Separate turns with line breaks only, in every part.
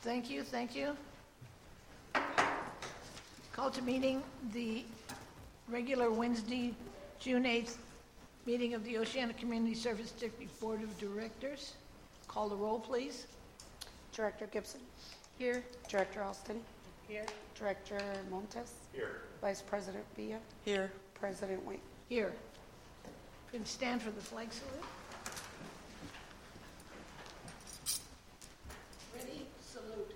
Thank you. Call to meeting the regular Wednesday, June 8th meeting of the Oceana Community Service District Board of Directors. Call the roll, please.
Director Gibson.
Here.
Director Alston.
Here.
Director Montes.
Here.
Vice President Villa.
Here.
President Wayne.
Here. You can stand for the flag salute. Ready? Salute.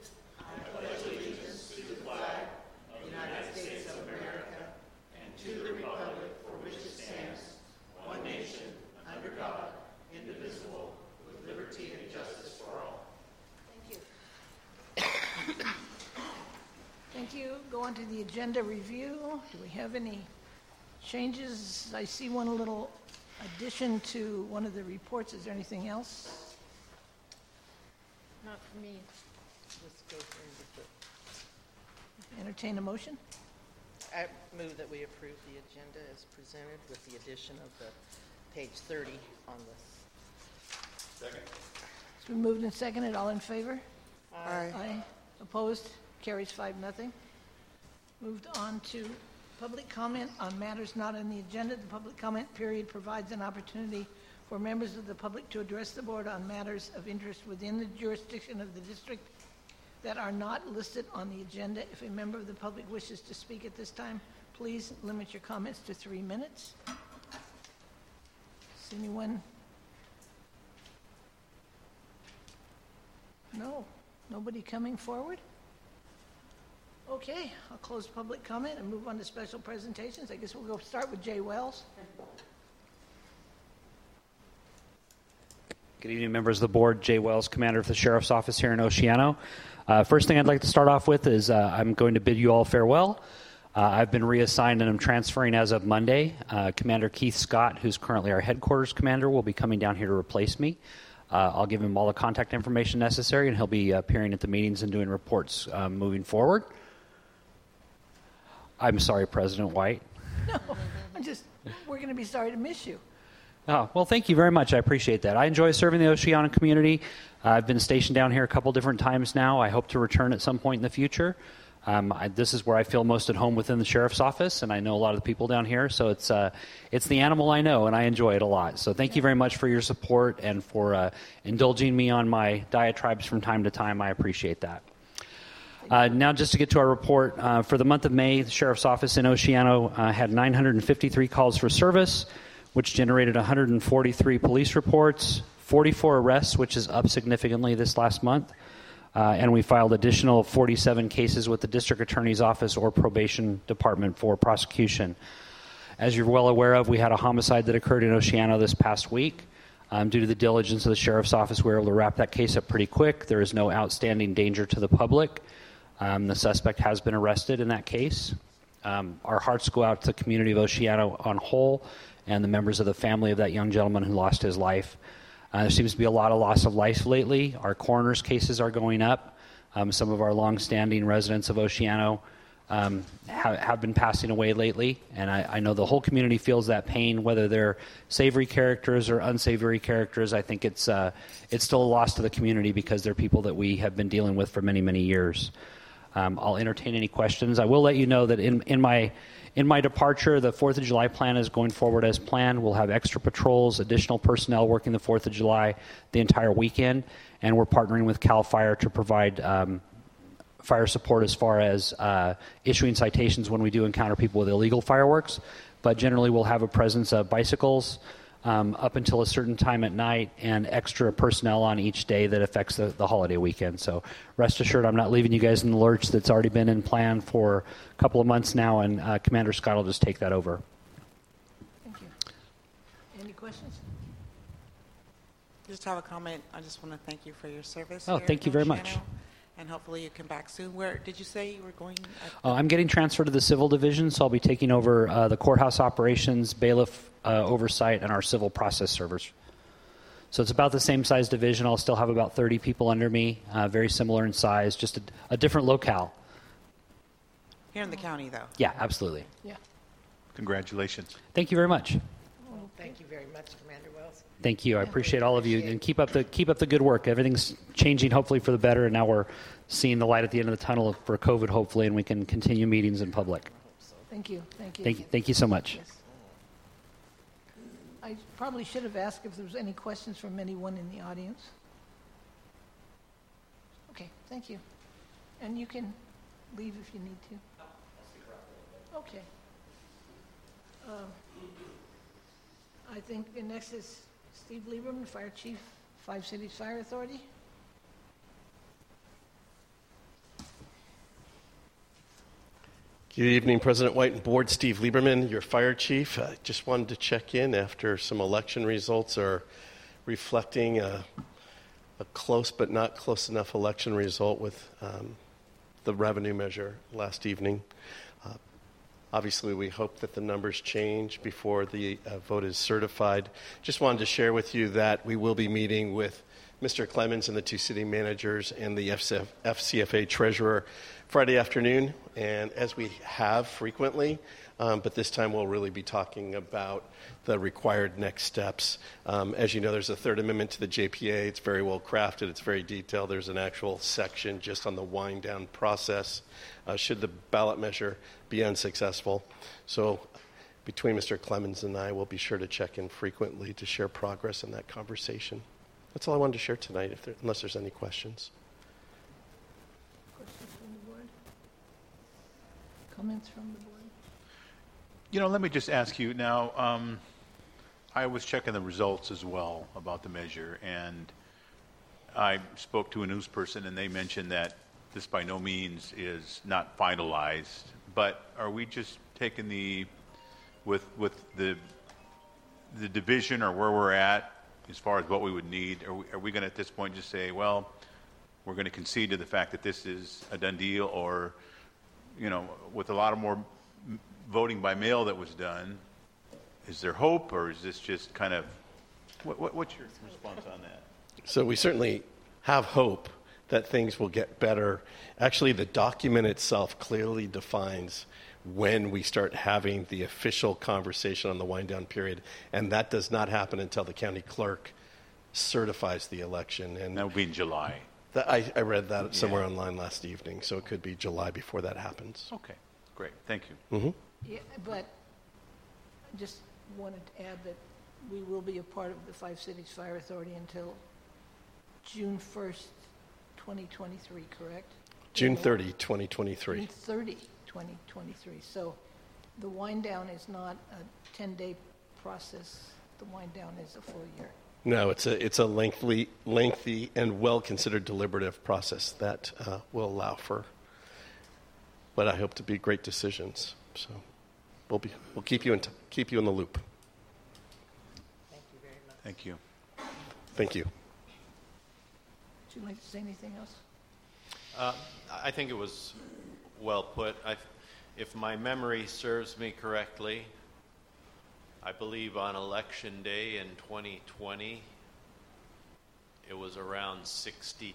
Thank you. Go on to the agenda review. Do we have any changes? I see one little addition to one of the reports. Is there anything else?
Not for me. Let's go through
Entertain a motion?
I move that we approve the agenda as presented with the addition of the page 30 on this.
Second.
It's been moved and seconded. All in favor?
Aye.
Aye. Opposed? Carries 5-0. Moved on to public comment on matters not on the agenda. The public comment period provides an opportunity for members of the public to address the board on matters of interest within the jurisdiction of the district that are not listed on the agenda. If a member of the public wishes to speak at this time, please limit your comments to 3 minutes. Is anyone? No. Nobody coming forward? Okay, I'll close public comment and move on to special presentations. I guess we'll go start with Jay Wells.
Good evening, members of the board. Jay Wells, Commander of the Sheriff's Office here in Oceano. First thing I'd like to start off with is I'm going to bid you all farewell. I've been reassigned and I'm transferring as of Monday. Commander Keith Scott, who's currently our headquarters commander, will be coming down here to replace me. I'll give him all the contact information necessary, and he'll be appearing at the meetings and doing reports moving forward. I'm sorry, President White.
No, we're going to be sorry to miss you.
Oh, well, thank you very much. I appreciate that. I enjoy serving the Oceana community. I've been stationed down here a couple different times now. I hope to return at some point in the future. This is where I feel most at home within the Sheriff's Office, and I know a lot of the people down here, so it's the animal I know, and I enjoy it a lot. So thank you very much for your support and for indulging me on my diatribes from time to time. I appreciate that. Now, just to get to our report, for the month of May, the Sheriff's Office in Oceano had 953 calls for service, which generated 143 police reports, 44 arrests, which is up significantly this last month, and we filed additional 47 cases with the District Attorney's Office or Probation Department for prosecution. As you're well aware of, we had a homicide that occurred in Oceano this past week. Due to the diligence of the Sheriff's Office, we were able to wrap that case up pretty quick. There is no outstanding danger to the public. The suspect has been arrested in that case. Our hearts go out to the community of Oceano on whole and the members of the family of that young gentleman who lost his life. There seems to be a lot of loss of life lately. Our coroner's cases are going up. Some of our long-standing residents of Oceano have been passing away lately, and I know the whole community feels that pain, whether they're savory characters or unsavory characters. I think it's still a loss to the community because they're people that we have been dealing with for many, many years. I'll entertain any questions. I will let you know that in my departure, the 4th of July plan is going forward as planned. We'll have extra patrols, additional personnel working the 4th of July the entire weekend, and we're partnering with CAL FIRE to provide fire support as far as issuing citations when we do encounter people with illegal fireworks. But generally, we'll have a presence of bicycles up until a certain time at night and extra personnel on each day that affects the holiday weekend. So rest assured, I'm not leaving you guys in the lurch. That's already been in plan for a couple of months now, and Commander Scott will just take that over.
Thank you. Any questions?
Just have a comment. I just want to thank you for your service.
Oh,
here
thank
in
you very
Oceano,
much.
And hopefully you come back soon. Where did you say you were going?
I'm getting transferred to the civil division, so I'll be taking over the courthouse operations, bailiff oversight, and our civil process servers. So it's about the same size division. I'll still have about 30 people under me, very similar in size, just a different locale.
Here in the county, though.
Yeah, absolutely.
Yeah.
Congratulations.
Thank you very much.
Thank you very much, Commander Wells.
Thank you. I appreciate all of you, and keep up the good work. Everything's changing, hopefully for the better, and now we're seeing the light at the end of the tunnel for COVID, hopefully, and we can continue meetings in public.
Thank you. Thank you.
Thank you so much.
Yes. I probably should have asked if there was any questions from anyone in the audience. Okay, thank you. And you can leave if you need to. Okay. I think next is Steve Lieberman, Fire Chief, Five Cities Fire Authority.
Good evening, President White and Board. Steve Lieberman, your fire chief. I just wanted to check in after some election results are reflecting a close but not close enough election result with the revenue measure last evening. Obviously, we hope that the numbers change before the vote is certified. Just wanted to share with you that we will be meeting with Mr. Clemens and the two city managers and the FCFA treasurer Friday afternoon, and as we have frequently, but this time we'll really be talking about the required next steps. As you know, there's a third amendment to the JPA. It's very well crafted. It's very detailed. There's an actual section just on the wind down process should the ballot measure be unsuccessful. So between Mr. Clemens and I, we'll be sure to check in frequently to share progress in that conversation. That's all I wanted to share tonight, unless there's any questions.
Questions from the board? Comments from the board?
You know, let me just ask you now, I was checking the results as well about the measure, and I spoke to a news person, and they mentioned that this by no means is not finalized, but are we just taking with the division or where we're at as far as what we would need, are we going to at this point just say, well, we're going to concede to the fact that this is a done deal, or, you know, with a lot of more voting by mail that was done, is there hope, or is this just kind of, what's your response on that?
So we certainly have hope that things will get better. Actually, the document itself clearly defines when we start having the official conversation on the wind down period, and that does not happen until the county clerk certifies the election. And
that would be in July.
I read that somewhere online last evening, so it could be July before that happens.
Okay, great, thank you.
Mm-hmm.
Yeah, but I just wanted to add that we will be a part of the Five Cities Fire Authority until June 1st, 2023, correct?
June 30, 2023.
June 30, 2023. So the wind down is not a 10-day process. The wind down is a full year.
No, it's a lengthy and well-considered deliberative process that will allow for what I hope to be great decisions. So we'll keep you in the loop.
Thank you very much.
Thank you.
Thank you.
Would you like to say anything else?
I think it was well put. If my memory serves me correctly, I believe on Election Day in 2020, it was around 62%,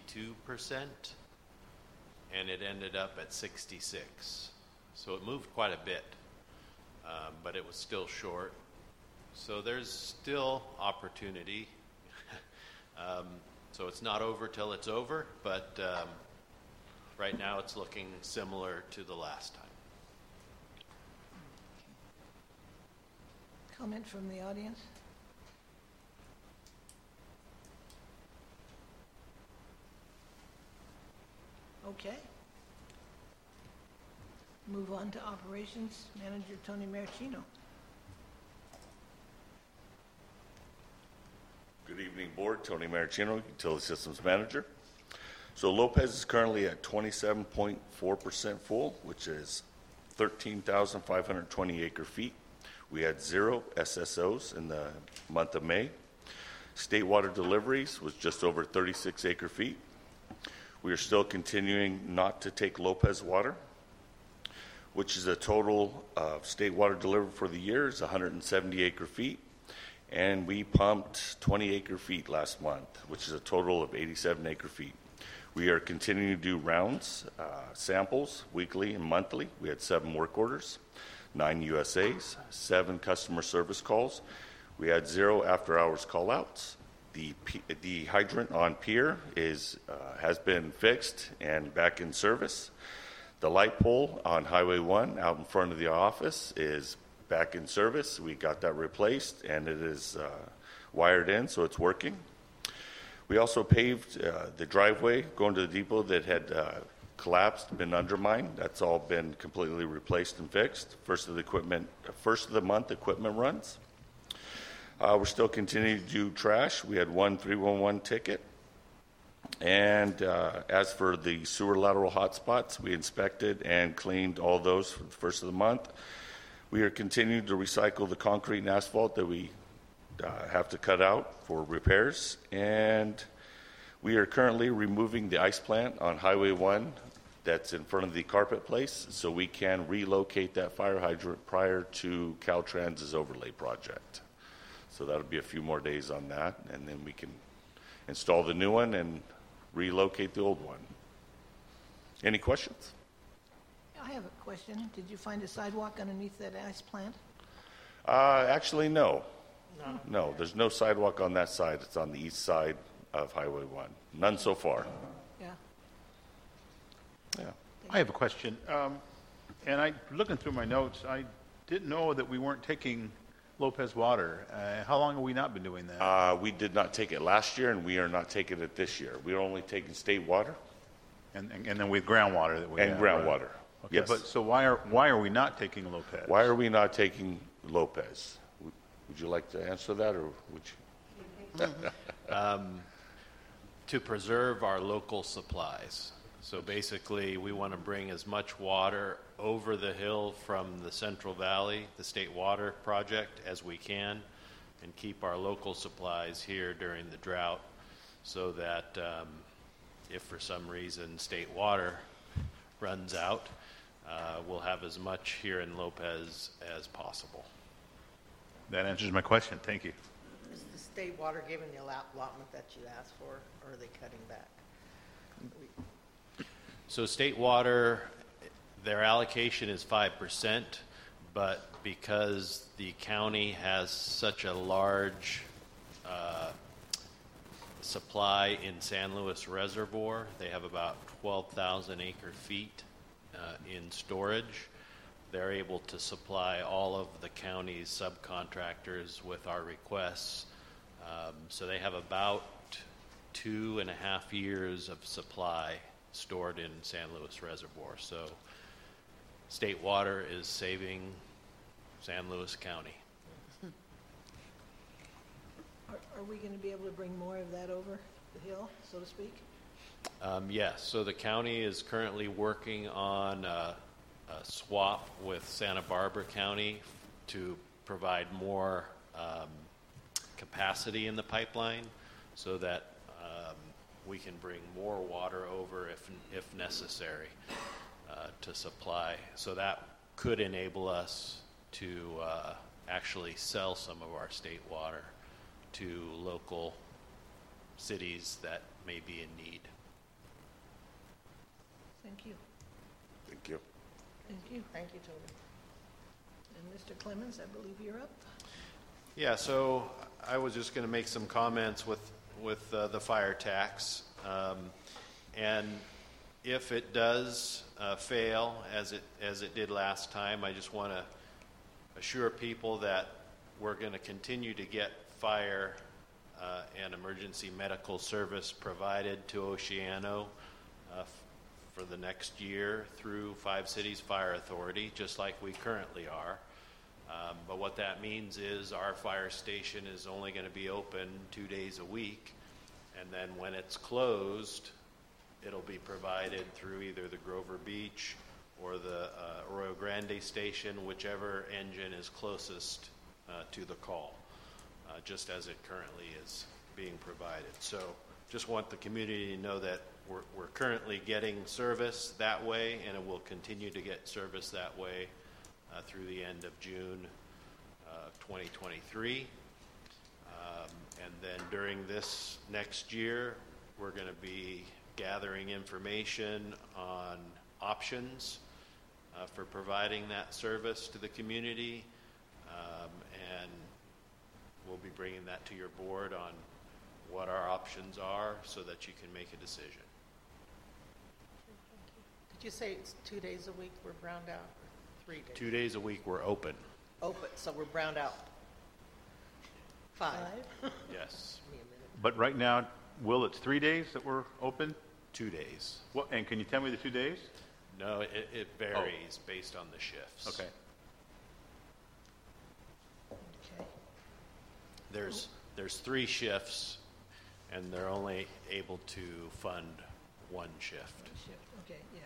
and it ended up at 66. So it moved quite a bit, but it was still short. So there's still opportunity. So it's not over till it's over, but right now it's looking similar to the last time.
Comment from the audience? Okay. Move on to operations. Manager Tony Maricino.
Good evening, Board. Tony Maricino, Utility Systems Manager. So Lopez is currently at 27.4% full, which is 13,520 acre feet. We had 0 SSOs in the month of May. State water deliveries was just over 36 acre feet. We are still continuing not to take Lopez water, which is a total of state water delivered for the year is 170 acre feet. And we pumped 20 acre feet last month, which is a total of 87 acre feet. We are continuing to do rounds, samples, weekly and monthly. We had 7 work orders, 9 USAs, 7 customer service calls. We had 0 after-hours call-outs. The hydrant on pier has been fixed and back in service. The light pole on Highway 1 out in front of the office is back in service. We got that replaced, and it is wired in, so it's working. We also paved the driveway going to the depot that had collapsed, been undermined. That's all been completely replaced and fixed. First of the month equipment runs. We're still continuing to do trash. We had one 311 ticket. And as for the sewer lateral hotspots, we inspected and cleaned all those for the first of the month. We are continuing to recycle the concrete and asphalt that we have to cut out for repairs. And we are currently removing the ice plant on Highway 1 that's in front of the carpet place, so we can relocate that fire hydrant prior to Caltrans's overlay project. So that'll be a few more days on that, and then we can install the new one and relocate the old one. Any questions?
I have a question. Did you find a sidewalk underneath that ice plant?
Actually, no. No, there's no sidewalk on that side. It's on the east side of Highway 1. None so far.
Yeah.
Yeah.
I have a question. And looking through my notes, I didn't know that we weren't taking Lopez water. How long have we not been doing that?
We did not take it last year, and we are not taking it this year. We are only taking state water
And then with groundwater that we
and
have,
groundwater.
right? Okay,
Yes.
but so why are we not taking Lopez?
Why are we not taking Lopez? Would you like to answer that, or would you?
To preserve our local supplies. So basically, we want to bring as much water over the hill from the Central Valley, the State Water Project, as we can, and keep our local supplies here during the drought, so that if for some reason state water runs out, we'll have as much here in Lopez as possible.
That answers my question. Thank you.
Is the state water giving the allotment that you asked for, or are they cutting back?
So state water, their allocation is 5%, but because the county has such a large supply in San Luis Reservoir, they have about 12,000 acre feet in storage. They're able to supply all of the county's subcontractors with our requests. So they have about 2.5 years of supply stored in San Luis Reservoir. So state water is saving San Luis County.
Are we going to be able to bring more of that over the hill, so to speak?
Yes, so the county is currently working on a swap with Santa Barbara County to provide more capacity in the pipeline so that we can bring more water over if necessary to supply. So that could enable us to actually sell some of our state water to local cities that may be in need.
Thank you.
Thank you.
Thank you.
Thank you, Toby.
And Mr. Clemens, I believe you're up.
Yeah, so I was just going to make some comments with the fire tax. And if it does fail, as it did last time, I just want to assure people that we're going to continue to get fire and emergency medical service provided to Oceano for the next year through Five Cities Fire Authority, just like we currently are. But what that means is our fire station is only going to be open 2 days a week, and then when it's closed, it'll be provided through either the Grover Beach or the Arroyo Grande station, whichever engine is closest to the call, just as it currently is being provided. So just want the community to know that we're currently getting service that way, and it will continue to get service that way through the end of June 2023. And then during this next year, we're going to be gathering information on options for providing that service to the community, and we'll bringing that to your board on what our options are so that you can make a decision.
Did you say it's 2 days a week we're browned out, or 3 days?
2 days a week we're open.
Open, so we're browned out. 5.
Yes.
Give me a minute.
But right now, Will, it's 3 days that we're open?
2 days.
What, and can you tell me the 2 days?
No, it varies based on the shifts.
Okay.
Okay.
There's 3 shifts, and they're only able to fund 1 shift.
Shift, okay, yeah.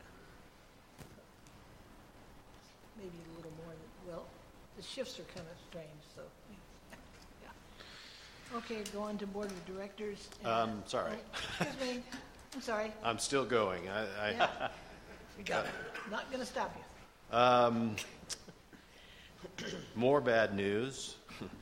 Maybe a little more, well, the shifts are kind of strange, so, yeah. Okay, go on to Board of Directors.
Sorry.
Oh, excuse me, I'm sorry.
I'm still going.
Yeah. We got it. Not going to stop you.
More bad news.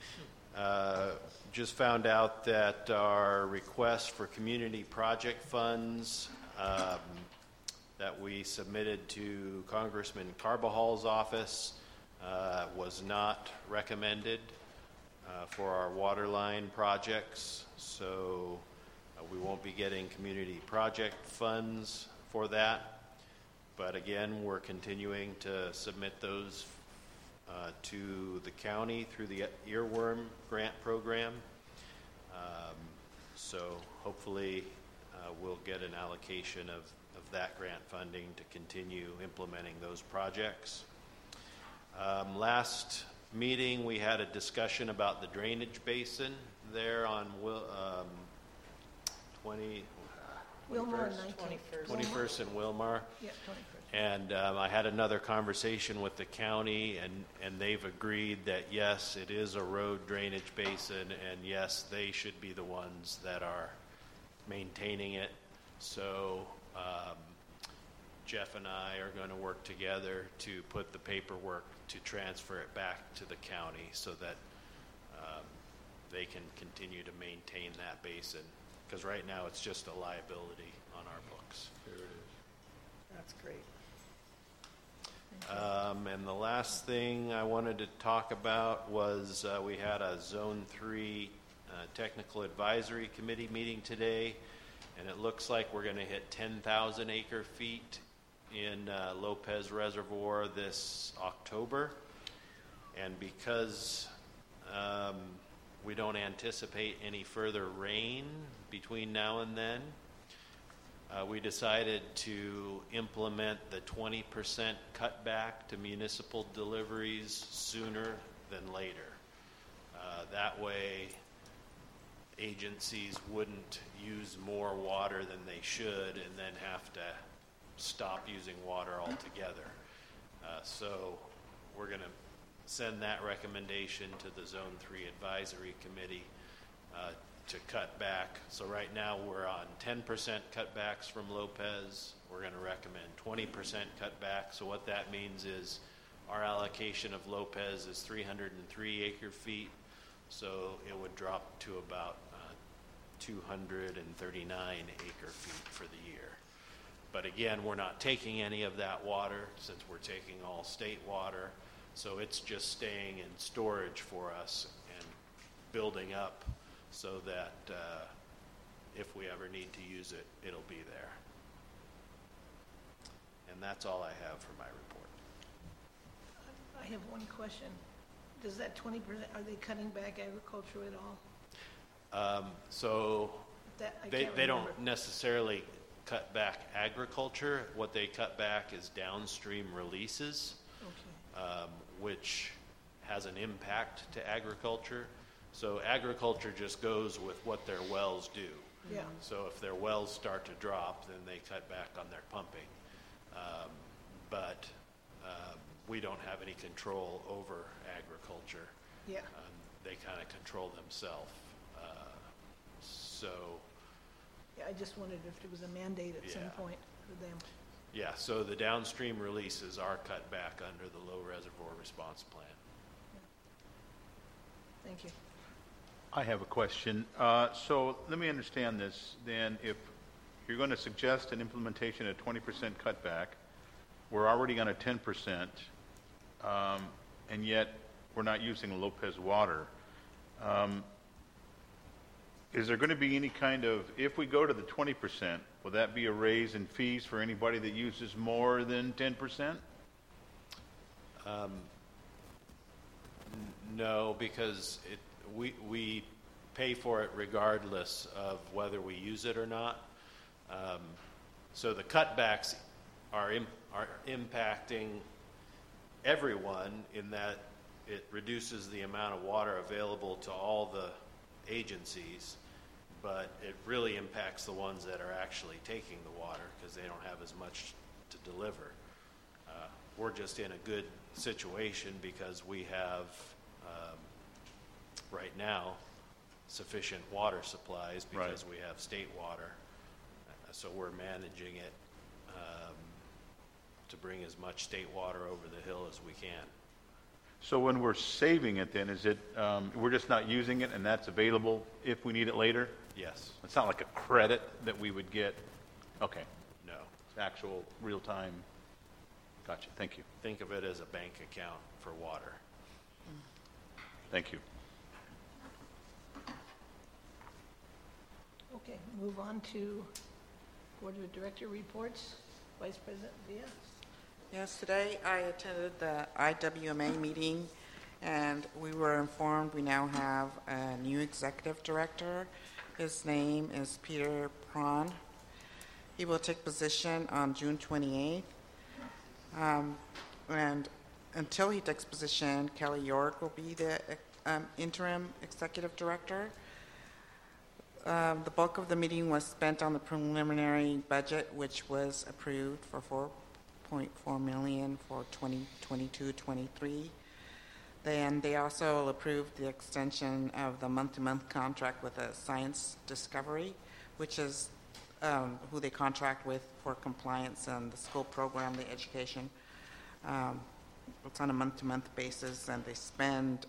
Just found out that our request for community project funds that we submitted to Congressman Carbajal's office was not recommended for our water line projects. So we won't be getting community project funds for that. But again, we're continuing to submit those to the county through the Earworm Grant Program. So hopefully we'll get an allocation of that grant funding to continue implementing those projects. Last meeting, we had a discussion about the drainage basin there on
Wilmar and
21st and Wilmar.
Yeah, 21st.
And I had another conversation with the county, and they've agreed that, yes, it is a road drainage basin, and yes, they should be the ones that are maintaining it. So Jeff and I are going to work together to put the paperwork to transfer it back to the county so that they can continue to maintain that basin. Because right now it's just a liability on our books. There it is.
That's great.
And the last thing I wanted to talk about was we had a Zone 3 Technical Advisory Committee meeting today, and it looks like we're going to hit 10,000 acre feet in Lopez Reservoir this October. And because we don't anticipate any further rain between now and then, we decided to implement the 20% cutback to municipal deliveries sooner than later. That way, agencies wouldn't use more water than they should and then have to stop using water altogether. So we're going to send that recommendation to the Zone 3 Advisory Committee to cut back. So right now we're on 10% cutbacks from Lopez. We're going to recommend 20% cutback. So what that means is our allocation of Lopez is 303 acre feet. So it would drop to about 239 acre feet for the year. But again, we're not taking any of that water since we're taking all state water. So it's just staying in storage for us and building up so that if we ever need to use it, it'll be there. And that's all I have for my report.
I have one question. Does that 20%, are they cutting back agriculture at all?
So
That, I
they
can't
don't
remember.
necessarily cut back agriculture. What they cut back is downstream releases,
Okay.
which has an impact to agriculture. So agriculture just goes with what their wells do.
Yeah.
So if their wells start to drop, then they cut back on their pumping. But we don't have any control over agriculture.
Yeah.
They kind of control themselves. So,
Yeah, I just wondered if there was a mandate at some
Yeah.
point for them.
yeah, so the downstream releases are cut back under the Low Reservoir Response Plan.
Thank you.
I have a question. So let me understand this. Then if you're going to suggest an implementation of 20% cutback, we're already on a 10%, and yet we're not using Lopez water. is there going to be any kind of, if we go to the 20%, will that be a raise in fees for anybody that uses more than 10%?
No, because we pay for it regardless of whether we use it or not. So the cutbacks are impacting everyone in that it reduces the amount of water available to all the agencies, but it really impacts the ones that are actually taking the water because they don't have as much to deliver. We're just in a good situation because we have, right now, sufficient water supplies because we have state water. So we're managing it to bring as much state water over the hill as we can.
So when we're saving it then, is it, we're just not using it and that's available if we need it later?
Yes.
It's not like a credit that we would get? Okay.
No.
It's actual real-time. Gotcha. Thank you.
Think of it as a bank account for water.
Thank you.
Okay, move on to Board of Director reports. Vice President Villa.
Yes, today I attended the IWMA meeting, and we were informed we now have a new executive director. His name is Peter Prawn. He will take position on June 28th. And until he takes position, Kelly York will be the interim executive director. The bulk of the meeting was spent on the preliminary budget, which was approved for $4.4 million for 2022-23. Then they also approved the extension of the month-to-month contract with a Science Discovery, which is who they contract with for compliance and the school program, the education. It's on a month-to-month basis, and they spend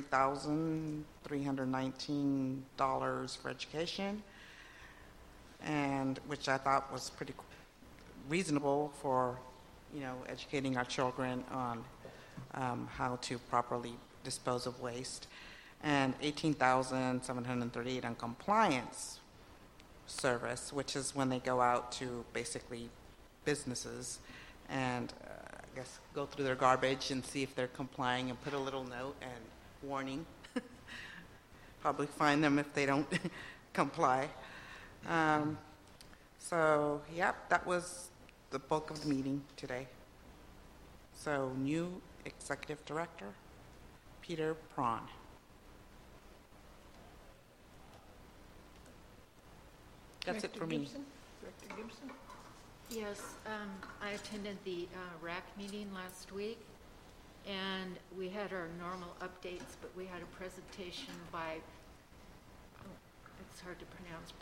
$3,319 for education, and which I thought was pretty reasonable for, educating our children on how to properly dispose of waste, and $18,738 on compliance service, which is when they go out to basically businesses and I guess go through their garbage and see if they're complying and put a little note and warning. Probably fine them if they don't comply. That was the bulk of the meeting today. So, new executive director, Peter Prawn. That's it for me.
Director Gibson?
Yes, I attended the RAC meeting last week, and we had our normal updates, but we had a presentation by, it's hard to pronounce,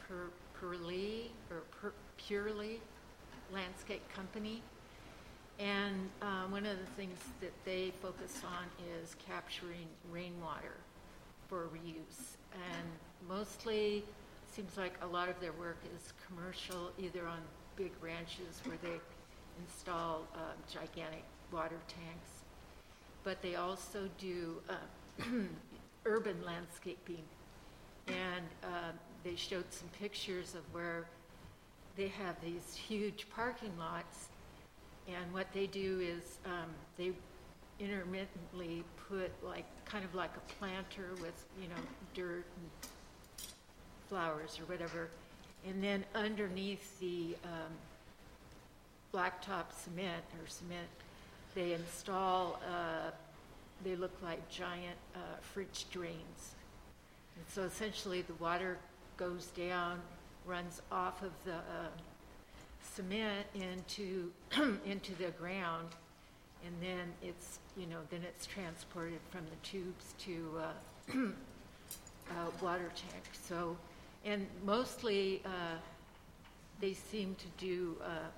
Purely Landscape Company. And one of the things that they focus on is capturing rainwater for reuse. And mostly, seems like a lot of their work is commercial, either on big ranches where they install gigantic water tanks, but they also do urban landscaping, and they showed some pictures of where they have these huge parking lots, and what they do is they intermittently put kind of like a planter with dirt and flowers or whatever, and then underneath the blacktop cement, they install, they look like giant French drains. And so essentially the water goes down, runs off of the cement into into the ground, and then it's transported from the tubes to water tank. So. And mostly, they seem to do,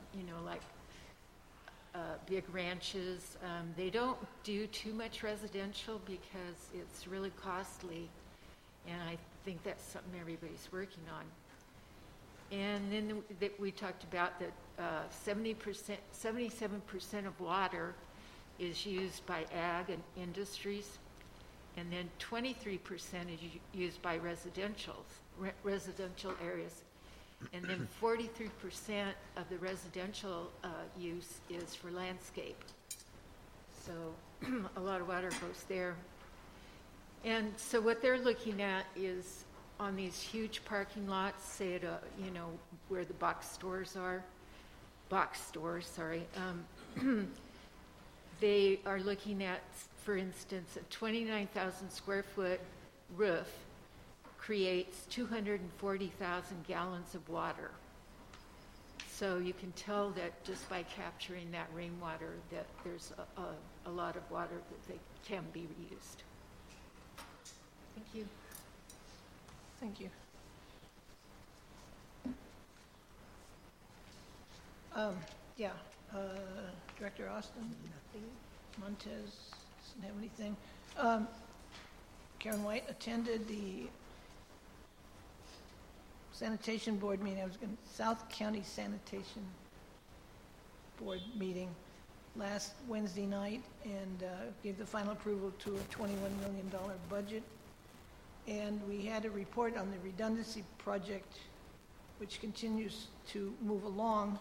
big ranches. They don't do too much residential because it's really costly, and I think that's something everybody's working on. And then we talked about that 77% of water is used by ag and industries, and then 23% is used by residential areas, and then 43% of the residential use is for landscape. So a lot of water goes there. And so what they're looking at is on these huge parking lots, say at where the box stores, they are looking at, for instance, a 29,000 square foot roof creates 240,000 gallons of water. So you can tell that just by capturing that rainwater that there's a lot of water that can be reused. Thank you.
Thank you. Director Austin? Nothing. Montez doesn't have anything. Karen White attended the sanitation board meeting. South County Sanitation Board meeting last Wednesday night and gave the final approval to a $21 million budget. And we had a report on the redundancy project, which continues to move along.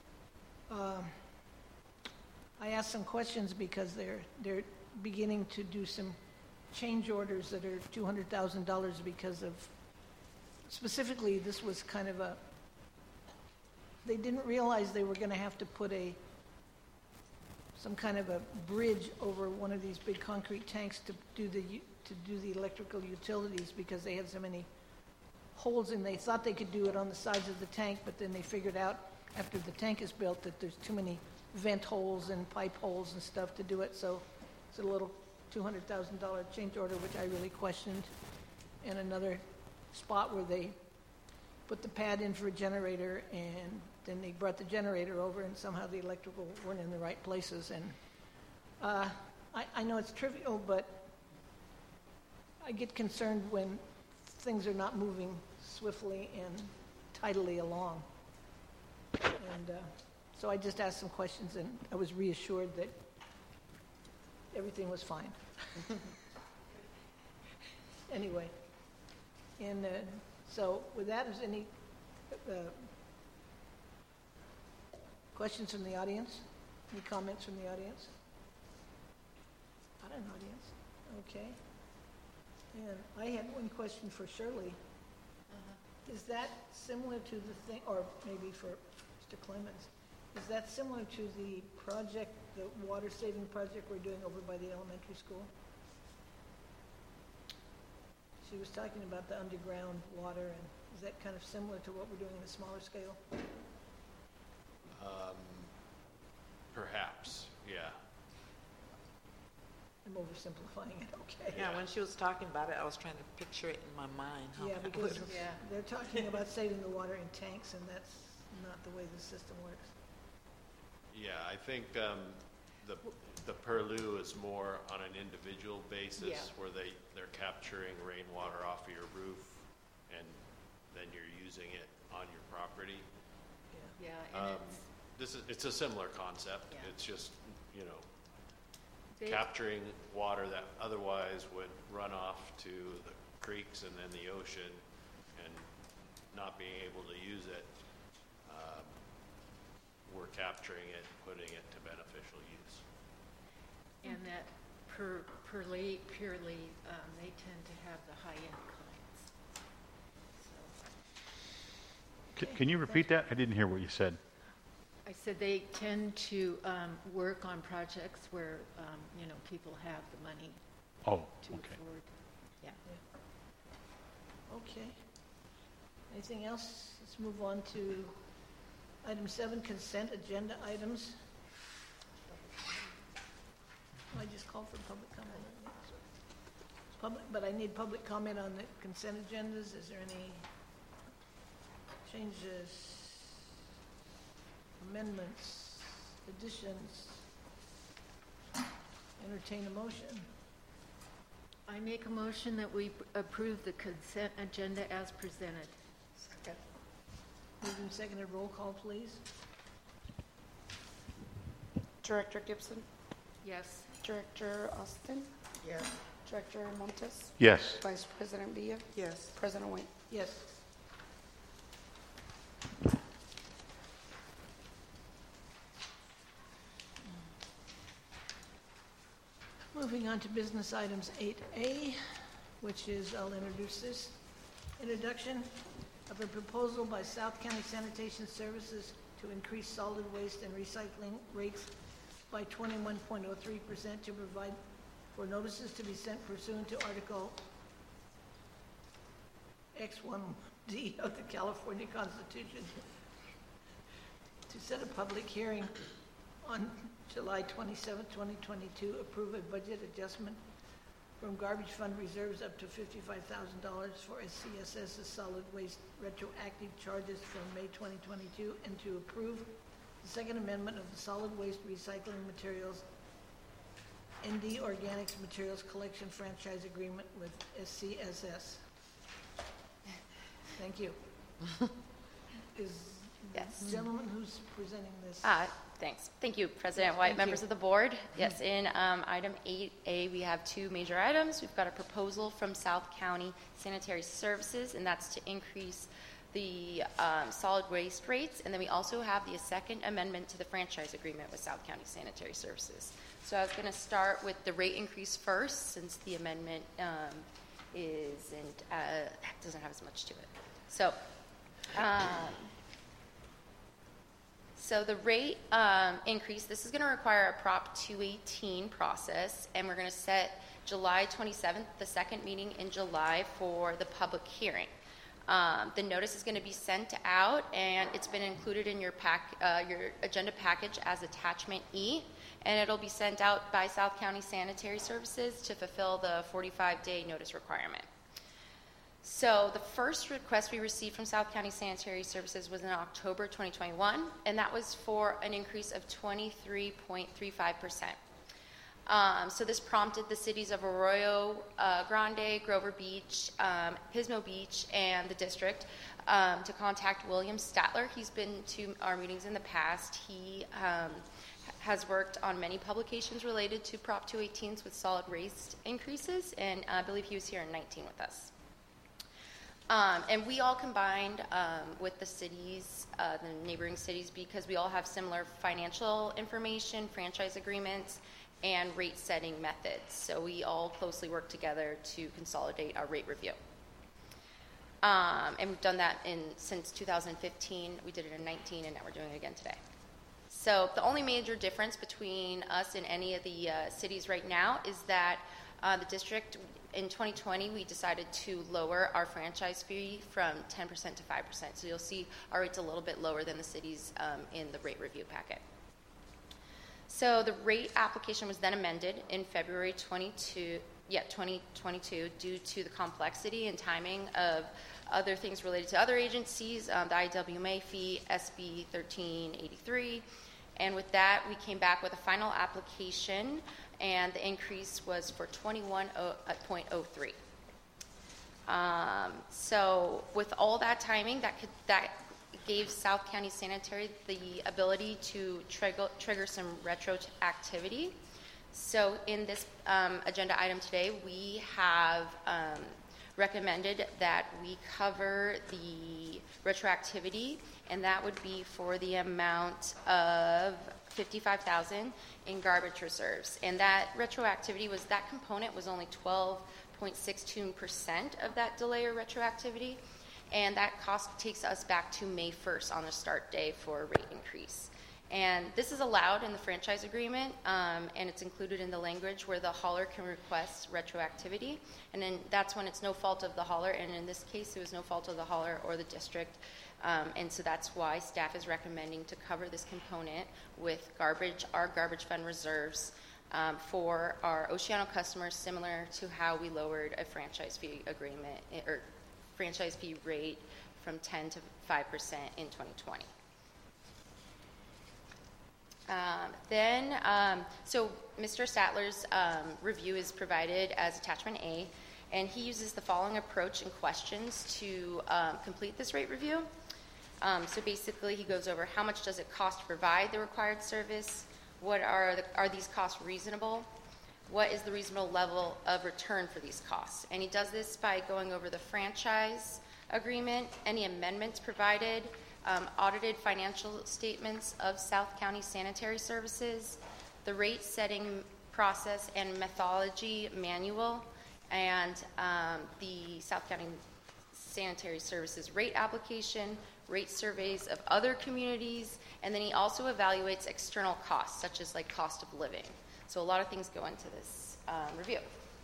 I asked some questions because they're beginning to do some change orders that are $200,000 because of, specifically, this was kind of they didn't realize they were going to have to put some kind of a bridge over one of these big concrete tanks to do the electrical utilities because they had so many holes and they thought they could do it on the sides of the tank, but then they figured out after the tank is built that there's too many vent holes and pipe holes and stuff to do it. So it's a little $200,000 change order, which I really questioned. And another spot where they put the pad in for a generator and then they brought the generator over and somehow the electrical weren't in the right places. And I know it's trivial, but I get concerned when things are not moving swiftly and tidily along. And so I just asked some questions and I was reassured that everything was fine. Anyway, and so with that, is any questions from the audience? Any comments from the audience? Not an audience. Okay. And I had one question for Shirley. Is that similar to the thing, or maybe for Mr. Clemens, is that similar to the project, the water saving project we're doing over by the elementary school? She was talking about the underground water, and is that kind of similar to what we're doing on a smaller scale?
Perhaps, yeah.
I'm oversimplifying it, okay.
Yeah, when she was talking about it, I was trying to picture it in my mind. how
Yeah,
that
because
would-
they're talking about saving the water in tanks, and that's not the way the system works.
Yeah, I think the Perlu is more on an individual basis
Yeah.
where they're capturing rainwater off of your roof and then you're using it on your property.
Yeah, and
It's a similar concept.
Yeah.
It's just,
they-
capturing water that otherwise would run off to the creeks and then the ocean and not being able to use it. We're capturing it, putting it to beneficial use.
And that purely, they tend to have the high-end clients. So
Can you repeat that? I didn't hear what you said.
I said they tend to work on projects where, people have the money
Oh,
to
okay.
afford. Yeah.
Okay. Anything else? Let's move on to item 7, consent agenda items. I just called for public comment. But I need public comment on the consent agendas. Is there any changes, amendments, additions? Entertain a motion.
I make a motion that we approve the consent agenda as presented.
Second. Moved and seconded. Roll call, please.
Director Gibson,
Yes.
Director Austin,
Yes.
Director Montes?
Yes.
Vice President Villa?
Yes.
President White?
Yes. Moving on to business items 8A, which is, I'll introduce this. Introduction of a proposal by South County Sanitation Services to increase solid waste and recycling rates by 21.03% to provide for notices to be sent pursuant to Article X1D of the California Constitution to set a public hearing on July 27, 2022, approve a budget adjustment from garbage fund reserves up to $55,000 for SCSS's solid waste retroactive charges from May 2022, and to approve the second amendment of the solid waste recycling materials ND Organics Materials Collection Franchise Agreement with SCSS. Thank you. Is
Yes.
the gentleman who's presenting this?
Thanks. Thank you, President
Yes,
White,
thank
members
you.
of the board. Yes, in item 8A, we have two major items. We've got a proposal from South County Sanitary Services, and that's to increase the solid waste rates. And then we also have the second amendment to the franchise agreement with South County Sanitary Services. So I was going to start with the rate increase first, since the amendment doesn't have as much to it. So the rate increase, this is going to require a Prop 218 process, and we're going to set July 27th, the second meeting in July, for the public hearing. The notice is going to be sent out, and it's been included in your agenda package as Attachment E, and it'll be sent out by South County Sanitary Services to fulfill the 45-day notice requirement. So the first request we received from South County Sanitary Services was in October 2021, and that was for an increase of 23.35%. So this prompted the cities of Arroyo Grande, Grover Beach, Pismo Beach, and the district to contact William Statler. He's been to our meetings in the past. He has worked on many publications related to Prop 218s with solid waste increases, and I believe he was here in 19 with us. And we all combined with the cities, the neighboring cities, because we all have similar financial information, franchise agreements, and rate setting methods. So we all closely work together to consolidate our rate review. And we've done that since 2015. We did it in 19, and now we're doing it again today. So the only major difference between us and any of the cities right now is that the district, in 2020, we decided to lower our franchise fee from 10% to 5%. So you'll see our rate's a little bit lower than the cities in the rate review packet. So the rate application was then amended in February 2022 due to the complexity and timing of other things related to other agencies, the IWMA fee, SB 1383. And with that, we came back with a final application, and the increase was for 21.03. So with all that timing, that gave South County Sanitary the ability to trigger some retroactivity. So in this agenda item today, we have recommended that we cover the retroactivity, and that would be for the amount of $55,000 in garbage reserves. And that retroactivity that component was only 12.62% of that delay or retroactivity, and that cost takes us back to May 1st on the start day for a rate increase. And this is allowed in the franchise agreement, and it's included in the language where the hauler can request retroactivity, and then that's when it's no fault of the hauler, and in this case it was no fault of the hauler or the district, and so that's why staff is recommending to cover this component with our garbage fund reserves for our Oceano customers, similar to how we lowered a franchise fee agreement or franchise fee rate from 10 to 5% in 2020. So Mr. Statler's review is provided as Attachment A, and he uses the following approach and questions to complete this rate review. So basically, he goes over how much does it cost to provide the required service, what are these costs reasonable, what is the reasonable level of return for these costs. And he does this by going over the franchise agreement, any amendments provided, audited financial statements of South County Sanitary Services, the rate setting process and methodology manual, and the South County Sanitary Services rate application, rate surveys of other communities, and then he also evaluates external costs, such as like cost of living. So a lot of things go into this review.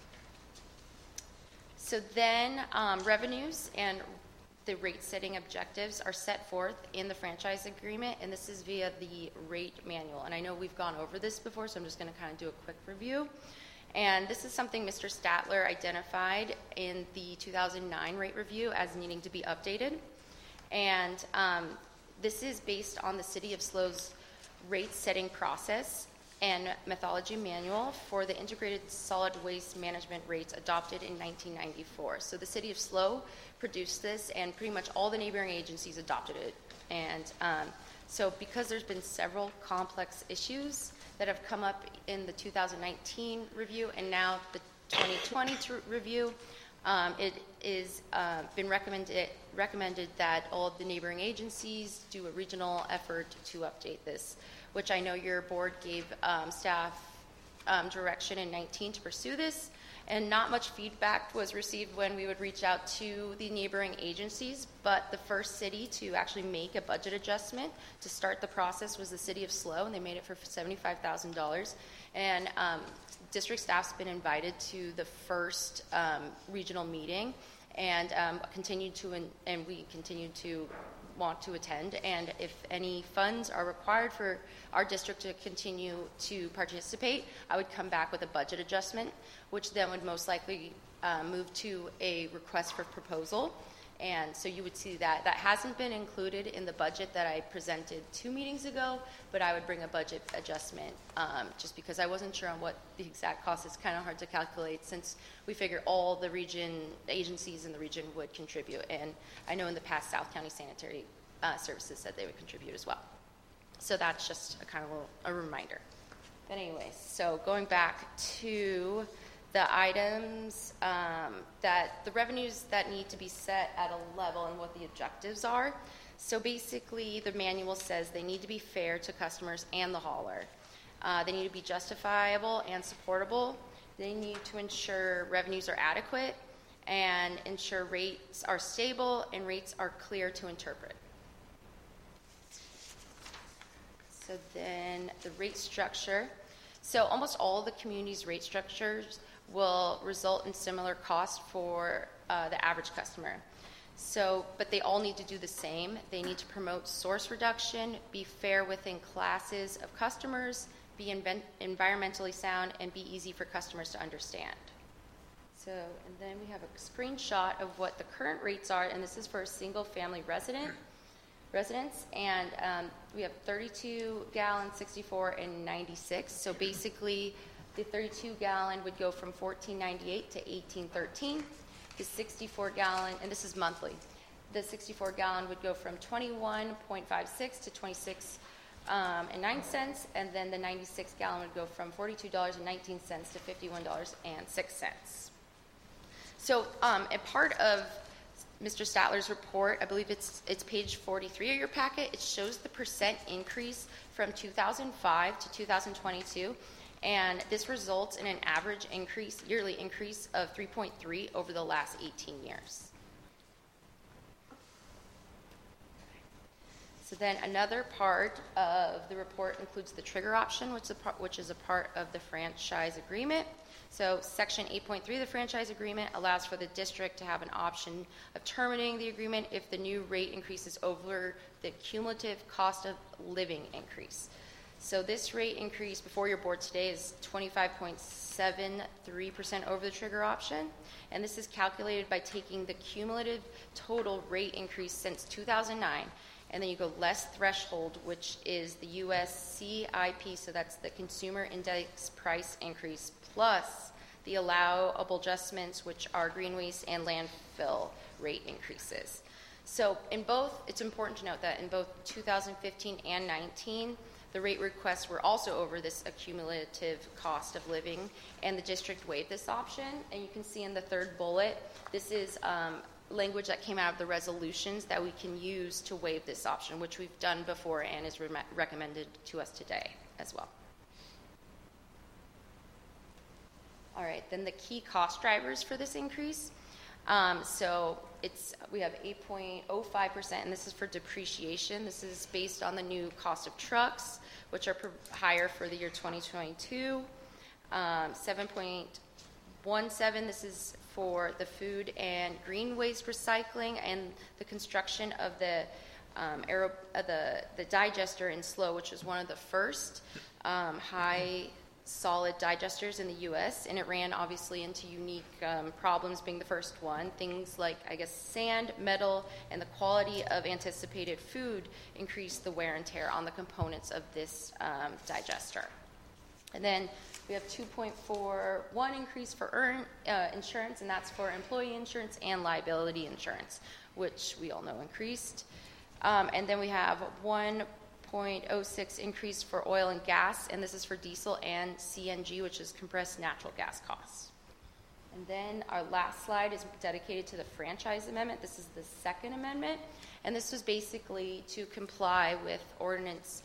So then revenues and the rate setting objectives are set forth in the franchise agreement, and this is via the rate manual. And I know we've gone over this before, so I'm just going to kind of do a quick review. And this is something Mr. Statler identified in the 2009 rate review as needing to be updated. And this is based on the City of SLO's rate setting process and methodology manual for the integrated solid waste management rates adopted in 1994. So the City of SLO produced this, and pretty much all the neighboring agencies adopted it. And so because there's been several complex issues that have come up in the 2019 review and now the 2020 review, it is been recommended that all of the neighboring agencies do a regional effort to update this, which I know your board gave staff direction in 19 to pursue this, and not much feedback was received when we would reach out to the neighboring agencies, but the first city to actually make a budget adjustment to start the process was the City of SLO, and they made it for $75,000. And district staff's been invited to the first regional meeting, and we continue to want to attend, and if any funds are required for our district to continue to participate, I would come back with a budget adjustment, which then would most likely move to a request for proposal. And so you would see that hasn't been included in the budget that I presented 2 meetings ago, but I would bring a budget adjustment just because I wasn't sure on what the exact cost is. Kind of hard to calculate since we figure all the agencies in the region would contribute. And I know in the past South County Sanitary Services said they would contribute as well. So that's just a kind of a reminder. But anyways, so going back to the items that the revenues that need to be set at a level and what the objectives are. So basically the manual says they need to be fair to customers and the hauler. They need to be justifiable and supportable. They need to ensure revenues are adequate and ensure rates are stable and rates are clear to interpret. So then the rate structure. So almost all of the community's rate structures will result in similar costs for the average customer. So, but they all need to do the same. They need to promote source reduction, be fair within classes of customers, be environmentally sound, and be easy for customers to understand. So, and then we have a screenshot of what the current rates are, and this is for a single-family residence, and we have 32 gallon, 64, and 96. So basically, the 32 gallon would go from $14.98 to $18.13. The 64 gallon, and this is monthly, the 64 gallon would go from $21.56 to $26.09, and then the 96 gallon would go from $42.19 to $51.06. So, a part of Mr. Statler's report, I believe it's page 43 of your packet, it shows the percent increase from 2005 to 2022. And this results in an average yearly increase of 3.3 over the last 18 years. So then another part of the report includes the trigger option, which is a part of the franchise agreement. So section 8.3 of the franchise agreement allows for the district to have an option of terminating the agreement if the new rate increases over the cumulative cost of living increase. So this rate increase before your board today is 25.73% over the trigger option, and this is calculated by taking the cumulative total rate increase since 2009, and then you go less threshold, which is the US CIP, so that's the Consumer Index Price Increase, plus the allowable adjustments, which are green waste and landfill rate increases. So in both, it's important to note that in both 2015 and 19, The rate requests were also over this accumulative cost of living, and the district waived this option. And you can see in the third bullet, this is language that came out of the resolutions that we can use to waive this option, which we've done before and is recommended to us today as well. All right, then the key cost drivers for this increase. So we have 8.05%, and this is for depreciation. This is based on the new cost of trucks, which are higher for the year 2022. 7.17, this is for the food and green waste recycling and the construction of the digester in Slow, which was one of the first high solid digesters in the U.S., and it ran obviously into unique problems, being the first one. Things like, I guess, sand, metal, and the quality of anticipated food increased the wear and tear on the components of this digester. And then we have 2.41 increase for insurance, and that's for employee insurance and liability insurance, which we all know increased. And then we have 1.06 increase for oil and gas, and this is for diesel and CNG, which is compressed natural gas costs. And then our last slide is dedicated to the franchise amendment. This is the second amendment, and this was basically to comply with Ordinance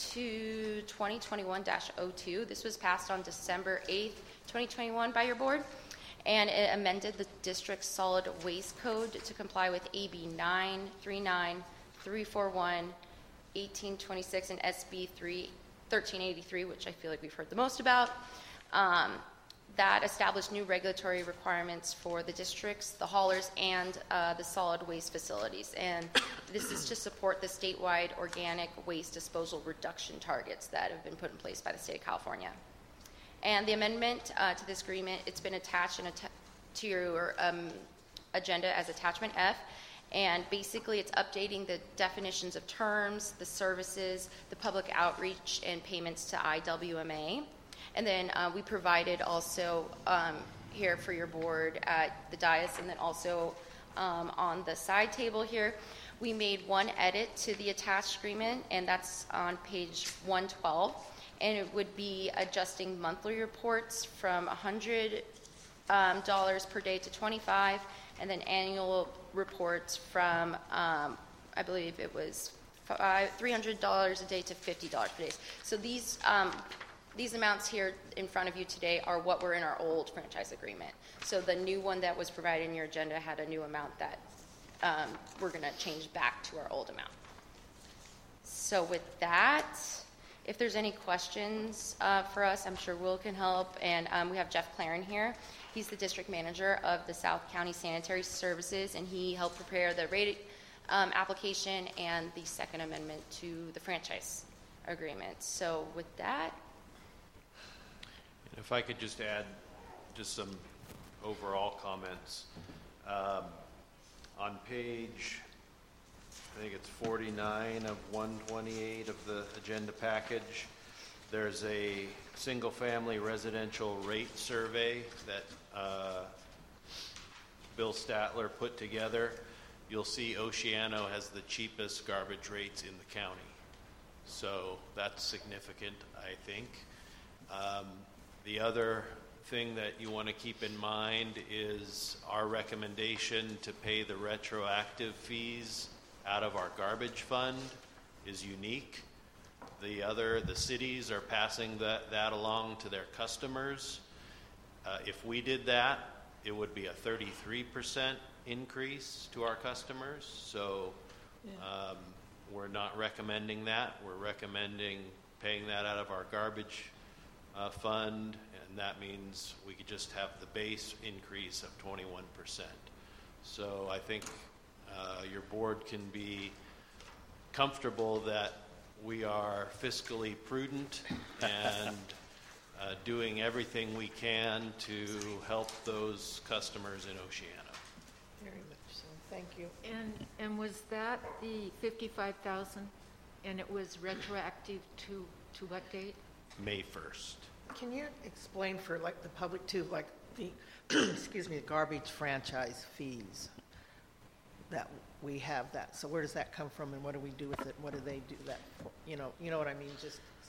2021-02. This was passed on December 8th, 2021 by your board, and it amended the district's solid waste code to comply with AB 939, 341, 1826 and SB 1383, which I feel like we've heard the most about, that established new regulatory requirements for the districts, the haulers, and the solid waste facilities. And this is to support the statewide organic waste disposal reduction targets that have been put in place by the state of California. And the amendment to this agreement, it's been attached to your agenda as Attachment F. And basically, it's updating the definitions of terms, the services, the public outreach, and payments to IWMA. And then we provided also here for your board at the dais, and then also on the side table here, we made one edit to the attached agreement, and that's on page 112. And it would be adjusting monthly reports from $100 per day to $25, and then annual reports from, I believe it was $300 a day to $50 per day. So these amounts here in front of you today are what were in our old franchise agreement. So the new one that was provided in your agenda had a new amount that we're going to change back to our old amount. So with that, if there's any questions for us, I'm sure Will can help. And we have Jeff Claren here. He's the district manager of the South County Sanitary Services, and he helped prepare the rate application and the second amendment to the franchise agreement. So with that.
If I could just add just some overall comments. On page, I think it's 49 of 128 of the agenda package, there's a single-family residential rate survey that Bill Statler put together. You'll see Oceano has the cheapest garbage rates in the county. So that's significant, I think. The other thing that you want to keep in mind is our recommendation to pay the retroactive fees out of our garbage fund is unique. The cities are passing that along to their customers. If we did that, it would be a 33% increase to our customers. So we're not recommending that. We're recommending paying that out of our garbage fund, and that means we could just have the base increase of 21%. So I think your board can be comfortable that we are fiscally prudent and doing everything we can to help those customers in Oceano.
Very much so. Thank you.
And was that the 55,000, and it was retroactive to what date?
May 1st.
Can you explain for like the public too, like the excuse me, the garbage franchise fees that we have that? So where does that come from, and what do we do with it? What do they do that for? You know what I mean? Just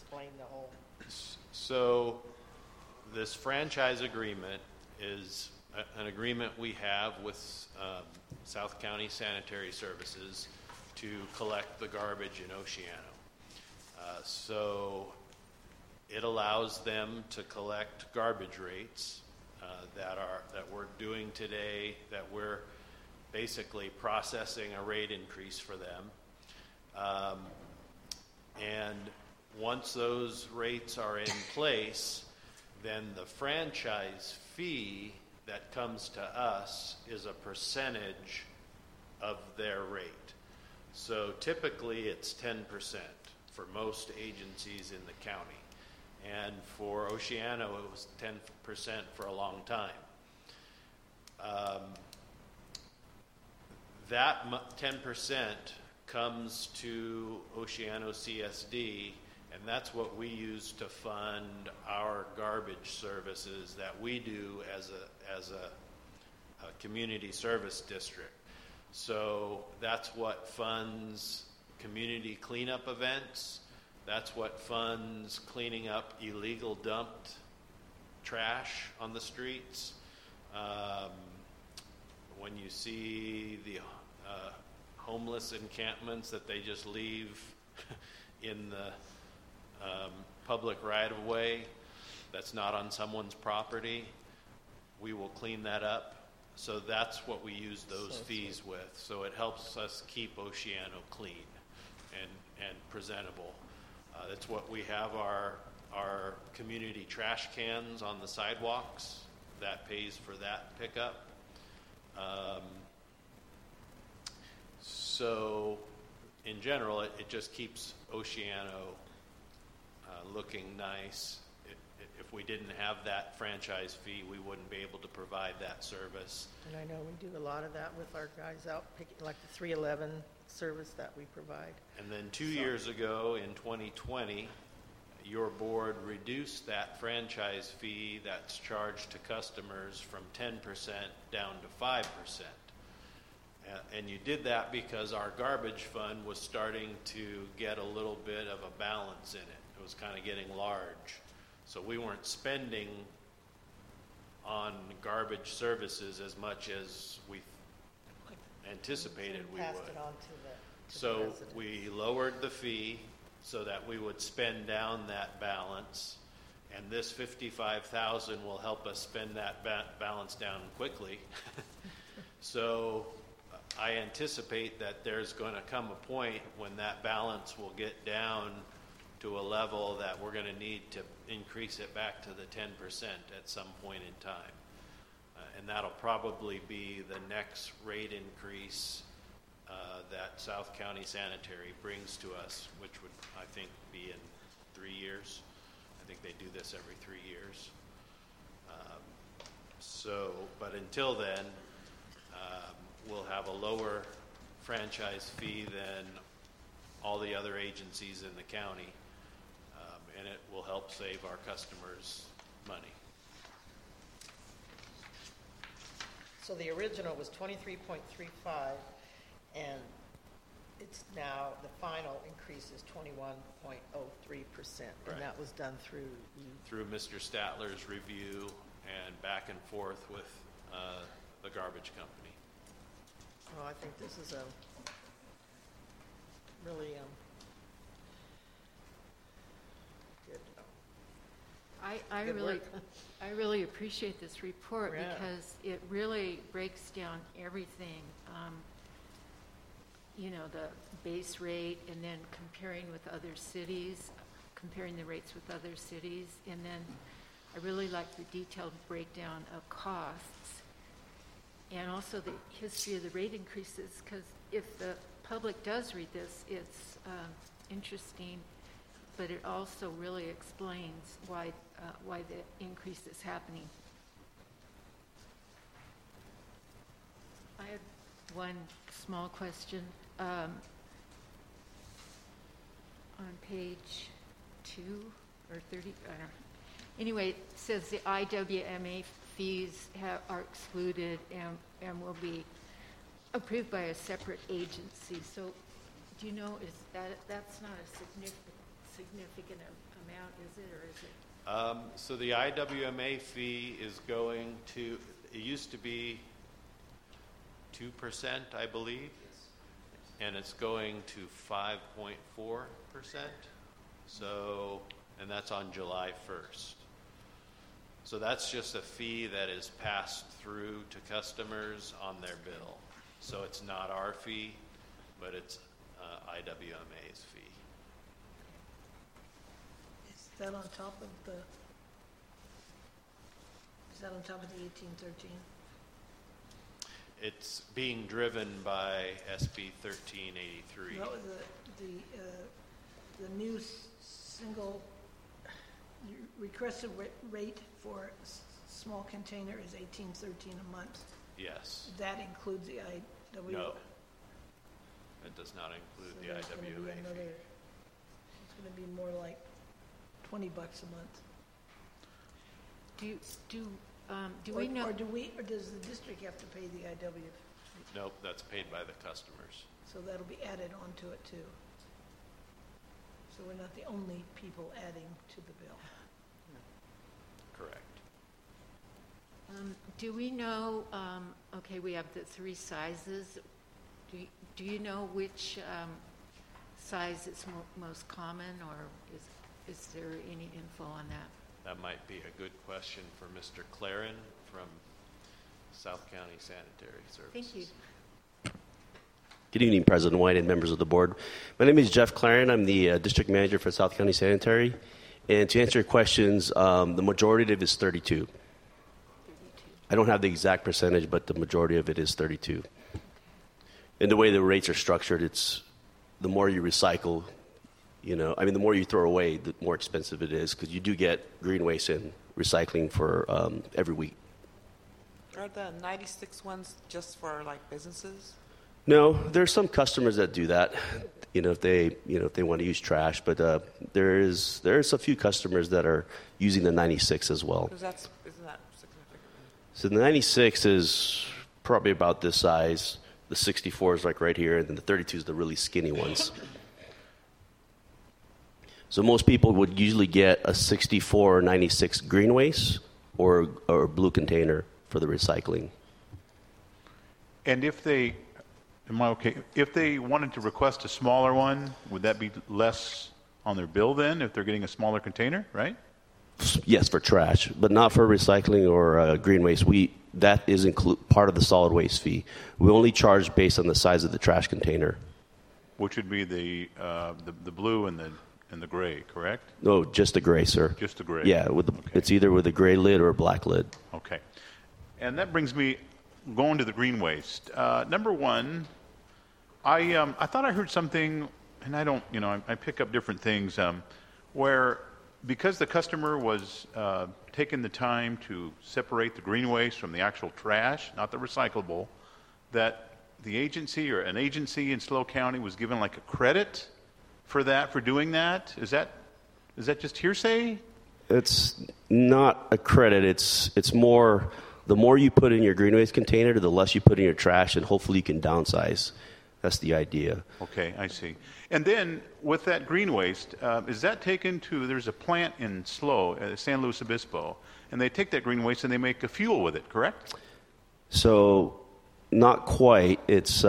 explain the whole.
So this franchise agreement is an agreement we have with South County Sanitary Services to collect the garbage in Oceano. So it allows them to collect garbage rates that we're doing today, that we're basically processing a rate increase for them. And once those rates are in place, then the franchise fee that comes to us is a percentage of their rate. So typically it's 10% for most agencies in the county. And for Oceano, it was 10% for a long time. That 10% comes to Oceano CSD, and that's what we use to fund our garbage services that we do as a community service district. So that's what funds community cleanup events. That's what funds cleaning up illegal dumped trash on the streets. When you see the homeless encampments that they just leave in the public right-of-way that's not on someone's property, we will clean that up. So that's what we use those fees with. So it helps us keep Oceano clean and presentable. That's what we have our community trash cans on the sidewalks. That pays for that pickup. So in general, it just keeps Oceano looking nice. If we didn't have that franchise fee, we wouldn't be able to provide that service.
And I know we do a lot of that with our guys out picking, like the 311 service that we provide.
And then 2 years ago, in 2020, your board reduced that franchise fee that's charged to customers from 10% down to 5%. And you did that because our garbage fund was starting to get a little bit of a balance in it. It was kind of getting large. So we weren't spending on garbage services as much as we anticipated we
Passed
would.
it on to the
So
residents.
we lowered the fee so that we would spend down that balance, and this $55,000 will help us spend that balance down quickly. So I anticipate that there's going to come a point when that balance will get down to a level that we're going to need to increase it back to the 10% at some point in time. And that'll probably be the next rate increase that South County Sanitary brings to us, which would, I think, be in 3 years. I think they do this every 3 years. But until then, we'll have a lower franchise fee than all the other agencies in the county, and it will help save our customers money.
So the original was 23.35, and it's now, the final increase is 21.03%.
Right.
And that was done through
Mr. Statler's review and back and forth with the garbage company.
I think this is a really good.
I
Good
really,
work.
I really appreciate this report
Yeah.
because it really breaks down everything. The base rate, and then comparing with other cities, comparing the rates with other cities, and then I really like the detailed breakdown of costs, and also the history of the rate increases. Because if the public does read this, it's interesting. But it also really explains why the increase is happening. I had one small question. On page 2 or 30, I don't know. Anyway, it says the IWMA fees are excluded and will be approved by a separate agency. So, do you know, that's not a significant amount is it, or is it?
So the IWMA fee is going to, it used to be 2%, I believe, and it's going to 5.4%. So, and that's on July 1st. So that's just a fee that is passed through to customers on their bill. So it's not our fee, but it's IWMA's fee.
Is that on top of the 1813?
It's being driven by SB 1383.
No, the new single requested rate for small container is $18.13 a month.
Yes.
That includes the IWMA?
No. It does not include the IWMA fee.
It's going to be more like $20 a month.
Do we know?
Or does the district have to pay the IW?
Nope, that's paid by the customers.
So that'll be added onto it too. So we're not the only people adding to the bill.
Correct.
Do we know, okay, we have the three sizes. Do you know which size is most common, or is there any info on that?
That might be a good question for Mr. Claren from South County Sanitary Services.
Thank you.
Good evening, President White and members of the board. My name is Jeff Claren. I'm the district manager for South County Sanitary. And to answer your questions, the majority of it is 32. I don't have the exact percentage, but the majority of it is 32. And the way the rates are structured, it's the more you recycle, the more you throw away, the more expensive it is, because you do get green waste and recycling for every week.
Are the 96 ones just for like businesses?
No, there's some customers that do that, if they want to use trash, but there's a few customers that are using the 96 as well.
Isn't that significant?
So the 96 is probably about this size. The 64 is like right here, and then the 32 is the really skinny ones. So most people would usually get a 64 or 96 green waste or a blue container for the recycling.
And if they wanted to request a smaller one, would that be less on their bill then if they're getting a smaller container, right?
Yes, for trash, but not for recycling or green waste. That is part of the solid waste fee. We only charge based on the size of the trash container.
Which would be the blue and the gray, correct?
No, just the gray, sir.
Just the gray.
Yeah, it's either with a gray lid or a black lid.
Okay. And that brings me going to the green waste. Number one, I thought I heard something, and I don't, I pick up different things, where because the customer was taking the time to separate the green waste from the actual trash, not the recyclable, that the agency or an agency in SLO County was given like a credit for doing that? Is that just hearsay?
It's not a credit. It's more, the more you put in your green waste container, the less you put in your trash, and hopefully you can downsize. That's the idea.
Okay, I see. And then with that green waste, is that taken to, there's a plant in SLO, San Luis Obispo, and they take that green waste and they make a fuel with it, correct?
So not quite. It's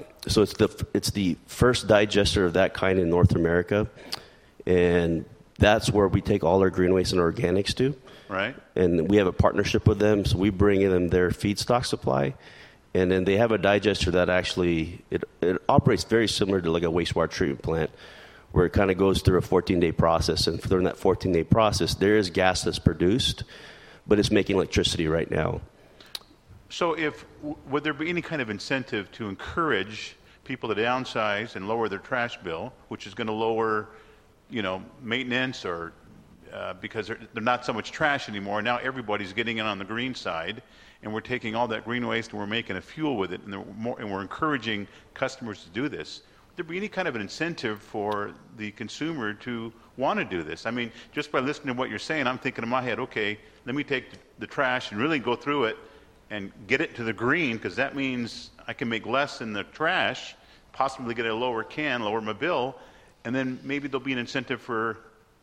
the first digester of that kind in North America, and that's where we take all our green waste and organics to.
Right.
And we have a partnership with them, so we bring in them their feedstock supply. And then they have a digester that actually, it operates very similar to like a wastewater treatment plant, where it kind of goes through a 14-day process. And during that 14-day process, there is gas that's produced, but it's making electricity right now.
So would there be any kind of incentive to encourage people to downsize and lower their trash bill, which is going to lower, maintenance or because there's not so much trash anymore. Now everybody's getting in on the green side, and we're taking all that green waste and we're making a fuel with it, and we're encouraging customers to do this. Would there be any kind of an incentive for the consumer to want to do this? I mean, just by listening to what you're saying, I'm thinking in my head, okay, let me take the trash and really go through it and get it to the green, because that means I can make less in the trash, possibly get a lower my bill, and then maybe there'll be an incentive for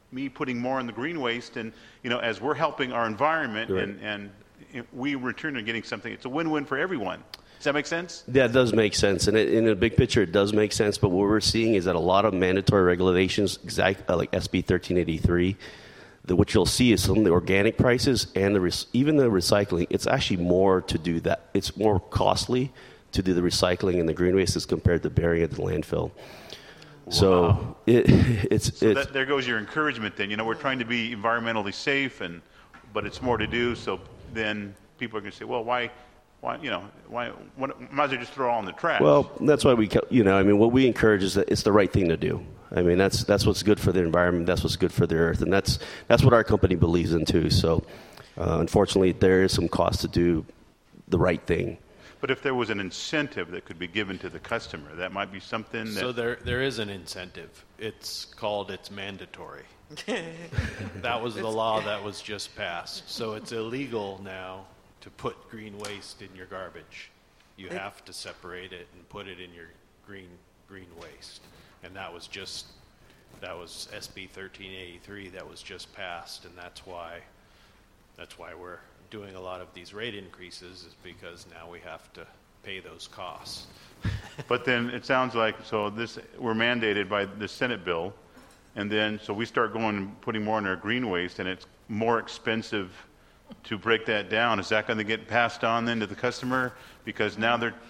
me putting more in the green waste, and as we're helping our environment,
Right.
and we in return are getting something. It's a win-win for everyone. Does that make sense?
That does make sense, and in the big picture, it does make sense. But what we're seeing is that a lot of mandatory regulations, like SB 1383, what you'll see is some of the organic prices and even the recycling. It's actually more to do that. It's more costly to do the recycling and the green waste as compared to burying it in the landfill.
Wow.
So
there goes your encouragement. Then we're trying to be environmentally safe, but it's more to do. So then people are going to say, well, why, might as well just throw it all in the trash.
Well, that's why what we encourage is that it's the right thing to do. I mean, that's what's good for the environment. That's what's good for the earth, and that's what our company believes in too. So, unfortunately, there is some cost to do the right thing.
But if there was an incentive that could be given to the customer, that might be something that...
So there is an incentive. It's mandatory. That was the law that was just passed. So it's illegal now to put green waste in your garbage. You have to separate it and put it in your green waste. And that was SB 1383 that was just passed, and that's why we're doing a lot of these rate increases, is because now we have to pay those costs.
But then it sounds like, we're mandated by the Senate bill, and then so we start going and putting more in our green waste, and it's more expensive to break that down. Is that going to get passed on then to the customer? Because now they're...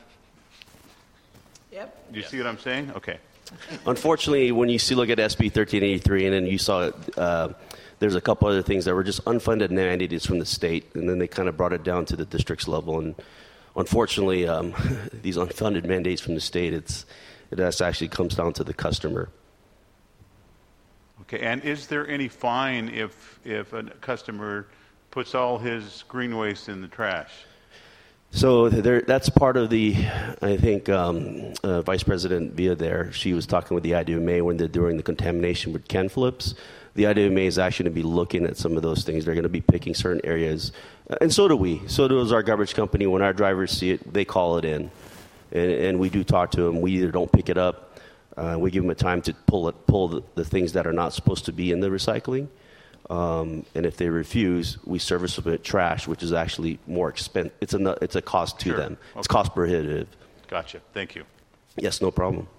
Yep.
Do you see what I'm saying? Okay.
Unfortunately, when you look at SB 1383, and then you saw there's a couple other things that were just unfunded mandates from the state, and then they kind of brought it down to the district's level. And unfortunately, these unfunded mandates from the state, it actually comes down to the customer.
Okay. And is there any fine if a customer puts all his green waste in the trash?
So that's part of I think Vice President Villa there, she was talking with the IDMA when they're doing the contamination with can flips. The IDMA is actually going to be looking at some of those things. They're going to be picking certain areas. And so do we. So does our garbage company. When our drivers see it, they call it in. And we do talk to them. We either don't pick it up. We give them a time to pull the things that are not supposed to be in the recycling. And if they refuse, we service them with trash, which is actually more expensive. It's a cost to them.
Okay.
It's cost prohibitive.
Gotcha. Thank you.
Yes, no problem.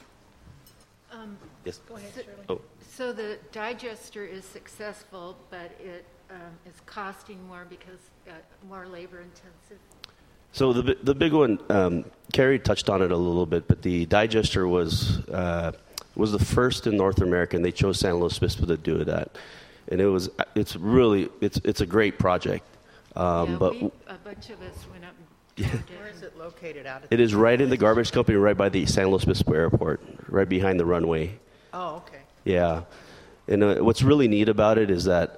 Yes.
Go ahead, Shirley.
Oh.
So the digester is successful, but it is costing more because more labor intensive.
So the big one, Carrie touched on it a little bit, but the digester was the first in North America, and they chose San Luis Obispo to do that. And it's a great project. But
a bunch of us went up and
Where is it located out of?
it is right in the garbage company, right by the San Luis Obispo Airport, right behind the runway.
Oh, okay.
Yeah. And what's really neat about it is that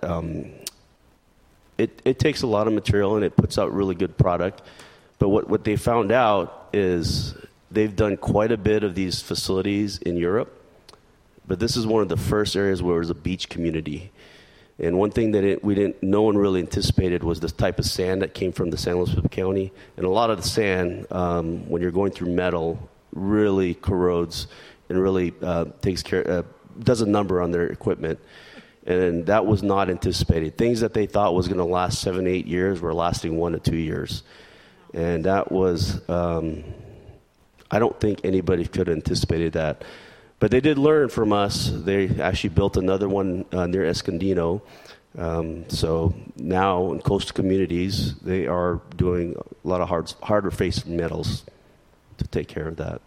it takes a lot of material and it puts out really good product. But what they found out is they've done quite a bit of these facilities in Europe. But this is one of the first areas where there's a beach community. And one thing that no one really anticipated was this type of sand that came from the San Luis Obispo County. And a lot of the sand, when you're going through metal, really corrodes and really does a number on their equipment. And that was not anticipated. Things that they thought was going to last 7-8 years were lasting 1 to 2 years. And that was, I don't think anybody could have anticipated that. But they did learn from us. They actually built another one near Escondido. So now in coastal communities, they are doing a lot of harder face metals to take care of that.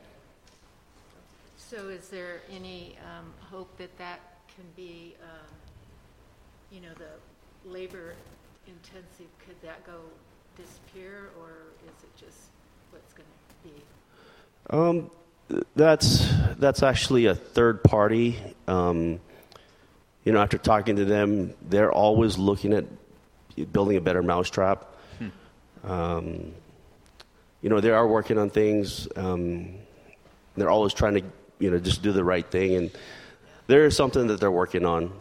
So is there any hope that can be, the labor intensive, could that disappear, or is it just what's going to be?
That's actually a third party. After talking to them, they're always looking at building a better mousetrap. They are working on things. They're always trying to, just do the right thing. And there is something that they're working on.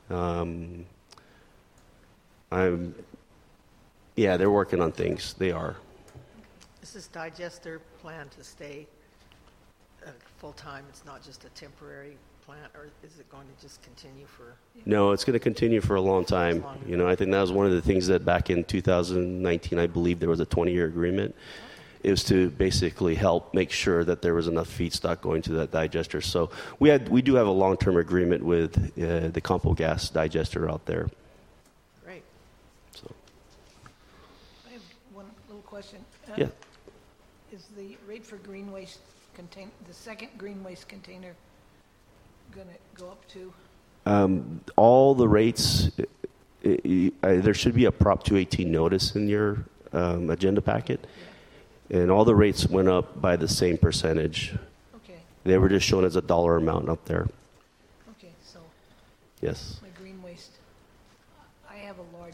They're working on things. They are.
Is this digester plan to stay full-time? It's not just a temporary plant, or is it going to just continue for?
No, it's going to continue for a long time. You know, I think that was one of the things that back in 2019, I believe there was a 20-year agreement. It was to basically help make sure that there was enough feedstock going to that digester. So we do have a long-term agreement with the Compo Gas digester out there.
Great.
So
I have one little question.
yeah.
Is the rate for green waste the second green waste container going to go up to?
All the rates, there should be a Prop 218 notice in your agenda packet. And all the rates went up by the same percentage.
Okay.
They were just shown as a dollar amount up there.
Okay, so
Yes.
my green waste, I have a large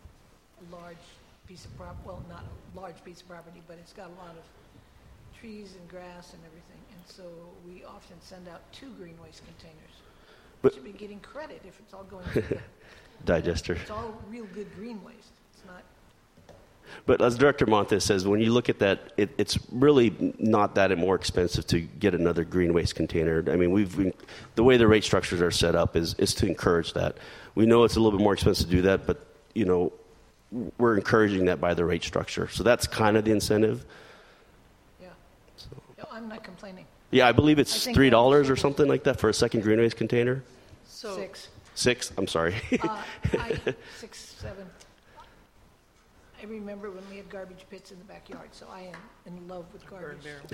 piece of well, not a large piece of property, but it's got a lot of trees and grass and everything. And so we often send out 2 green waste containers.
But-
Should be getting credit if it's all going to the
Digester.
It's all real good green waste. It's not.
But as Director Montes says, when you look at that, it's really not that more expensive to get another green waste container. I mean, the way the rate structures are set up is to encourage that. We know it's a little bit more expensive to do that, but, you know, we're encouraging that by the rate structure. So that's kind of the incentive.
Yeah. No, I'm not complaining.
Yeah, I believe it's
I think
$3 or something like that for a second green waste container.
So
6.
6? I'm sorry.
6, 7. I remember when we had garbage pits in the backyard, so I am in love with garbage.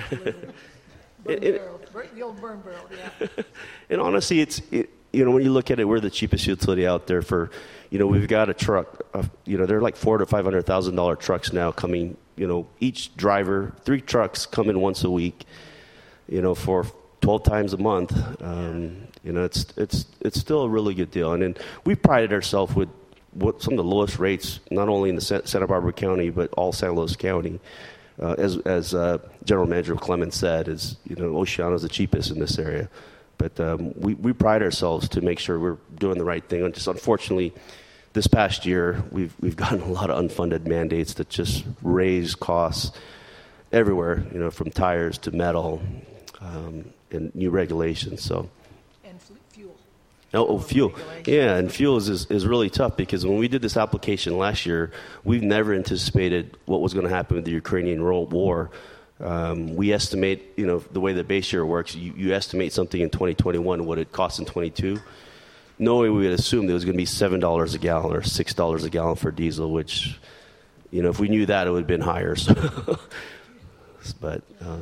Burn barrel. The old burn barrel, yeah.
And honestly, you know, when you look at it, we're the cheapest utility out there for, you know, we've got a truck, you know, they're like $400,000 to $500,000 trucks now coming, you know, each driver, 3 trucks come in once a week, you know, for 12 times a month. You know, it's still a really good deal. And then we prided ourselves with some of the lowest rates, not only in the Santa Barbara County, but all San Luis County. As General Manager Clemens said, you know, Oceano is the cheapest in this area. But we pride ourselves to make sure we're doing the right thing. And just unfortunately, this past year, we've gotten a lot of unfunded mandates that just raise costs everywhere, you know, from tires to metal and new regulations. So.
And fuel.
Oh, fuel. Yeah, and fuel is really tough because when we did this application last year, we've never anticipated what was going to happen with the Ukrainian war. We estimate, you know, the way the base year works, you estimate something in 2021, what it costs in 22. Knowing we would assume there was going to be $7 a gallon or $6 a gallon for diesel, which, you know, if we knew that, it would have been higher. So. But.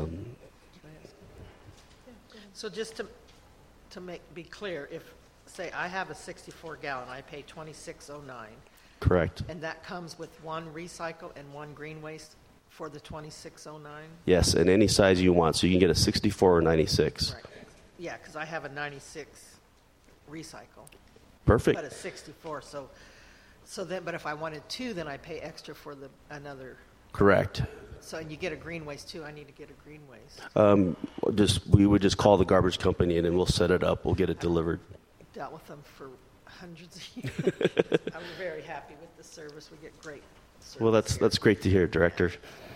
So just to be clear, if, say, I have a 64 gallon, I pay $26.09.
Correct.
And that comes with 1 recycle and 1 green waste for the $26.09?
Yes, and any size you want. So you can get a 64 or 96.
Right. Yeah, because I have a 96 recycle.
Perfect.
But a 64. So then, but if I wanted 2, then I pay extra for another.
Correct.
So and you get a green waste too. I need to get a green waste.
We would just call the garbage company and then we'll set it up. We'll get it delivered.
Dealt with them for hundreds of years. I'm very happy with the service. We get great service.
Well, that's great to hear, Director.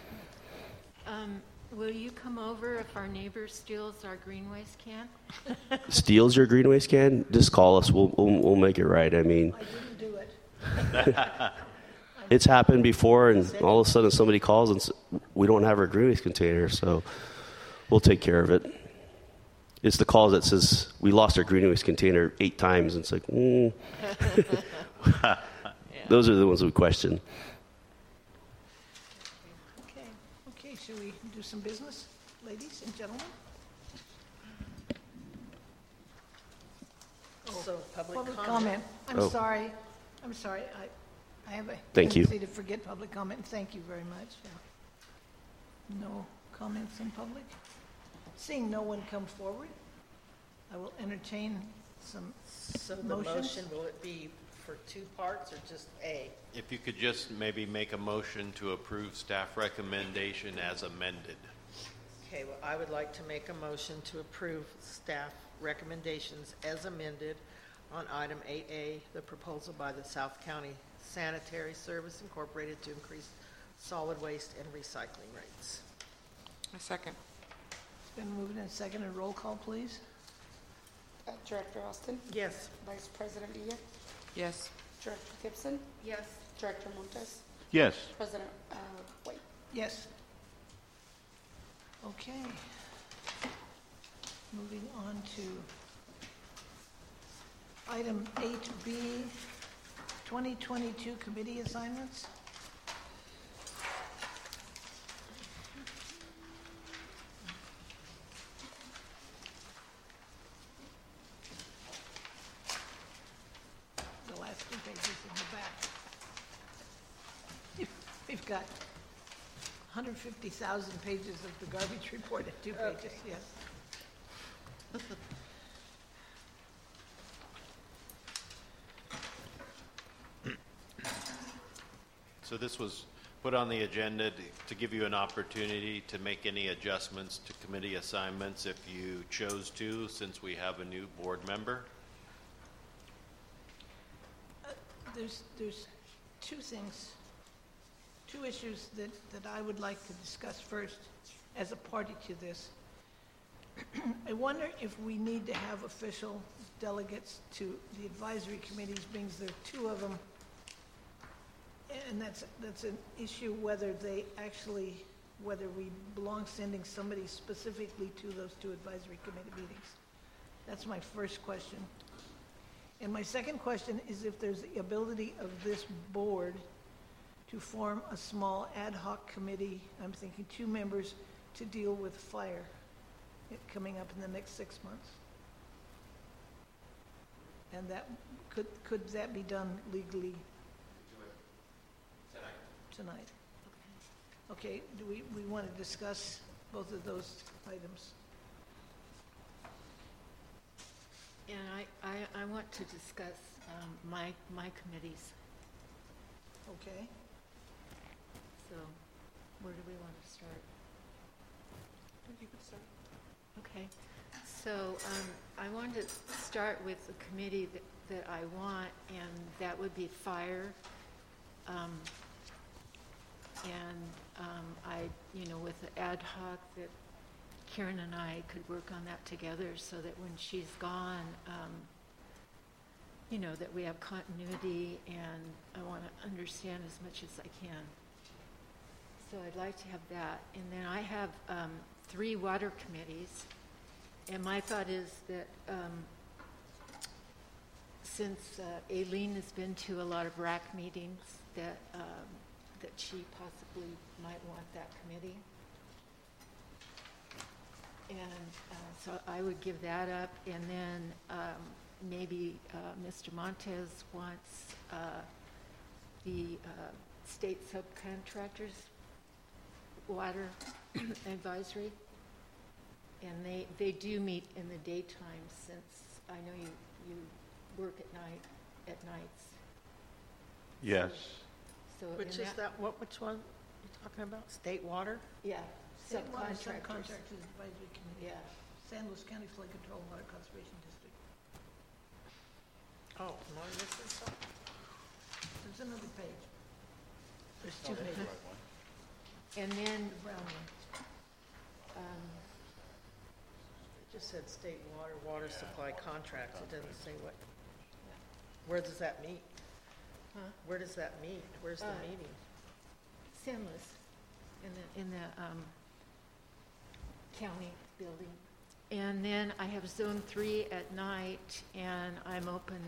Will you come over if our neighbor steals our green waste can?
Steals your green waste can? Just call us. We'll make it right. I mean,
I didn't do it.
it's happened before, and all of a sudden somebody calls and says, we don't have our green waste container, so we'll take care of it. It's the call that says we lost our green waste container 8 times, and it's like, Those are the ones we question.
Okay, should we do some business, ladies and gentlemen?
So public comment.
comment. I'm
Oh.
sorry. I have a
Thank you.
tendency to forget public comment. Thank you very much. Yeah. No comments in public? Seeing no one come forward, I will entertain some
So the
motions.
motion, will it be for 2 parts or just A?
If you could just maybe make a motion to approve staff recommendation as amended.
Okay, well, I would like to make a motion to approve staff recommendations as amended on item 8A, the proposal by the South County Sanitary Service Incorporated to increase solid waste and recycling rates.
A second.
It's been moved and seconded. Roll call, please.
Director Austin,
Yes.
Vice President Villa,
Yes.
Director Gibson,
Yes.
Director Montes,
Yes.
President White.
Yes. Okay. Moving on to item 8B, 2022 committee assignments. The last two pages in the back. We've got 150,000 pages of the garbage report at 2 pages, yes.
So this was put on the agenda to give you an opportunity to make any adjustments to committee assignments if you chose to, since we have a new board member.
There's two things, two issues that I would like to discuss first as a party to this. I wonder if we need to have official delegates to the advisory committees, being there are two of them. And that's an issue whether we belong sending somebody specifically to those two advisory committee meetings. That's my first question. And my second question is if there's the ability of this board to form a small ad hoc committee, I'm thinking 2 members, to deal with fire coming up in the next 6 months. And that could that be done legally? Tonight. Okay, do we want to discuss both of those items?
And I want to discuss my committees.
Okay.
So where do we want to start?
You could start.
Okay. So I wanted to start with the committee that I want, and that would be fire. With the ad hoc, that Karen and I could work on that together so that when she's gone, that we have continuity, and I want to understand as much as I can. So I'd like to have that. And then I have 3 water committees, and my thought is that since Aileen has been to a lot of RAC meetings, that she possibly might want that committee. And so I would give that up, and then maybe Mr. Montez wants the state subcontractors water advisory, and they do meet in the daytime, since I know you work at nights.
Yes.
So
Which
in
is that, which one you talking about? State water?
Yeah,
State Water
subcontractors.
Subcontractors Advisory Committee.
Yeah.
San Luis County Flood Control Water Conservation District.
Oh, am I missing something?
There's another page. There's 2 pages.
And then
The brown one.
It just said state water supply contracts. It doesn't say what. Where does that meet?
Huh?
Where does that meet? Where's the meeting?
San Luis, in the county building. And then I have Zone 3 at night, and I'm open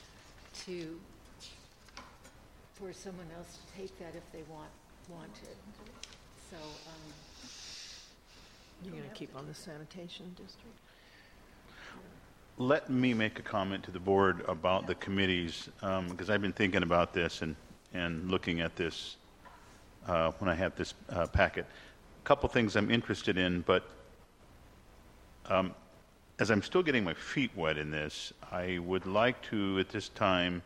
for someone else to take that if they want it. So,
You're going to keep on the sanitation district?
Let me make a comment to the board about the committees, because I've been thinking about this and looking at this when I had this packet. A couple things I'm interested in, but as I'm still getting my feet wet in this, I would like to, at this time,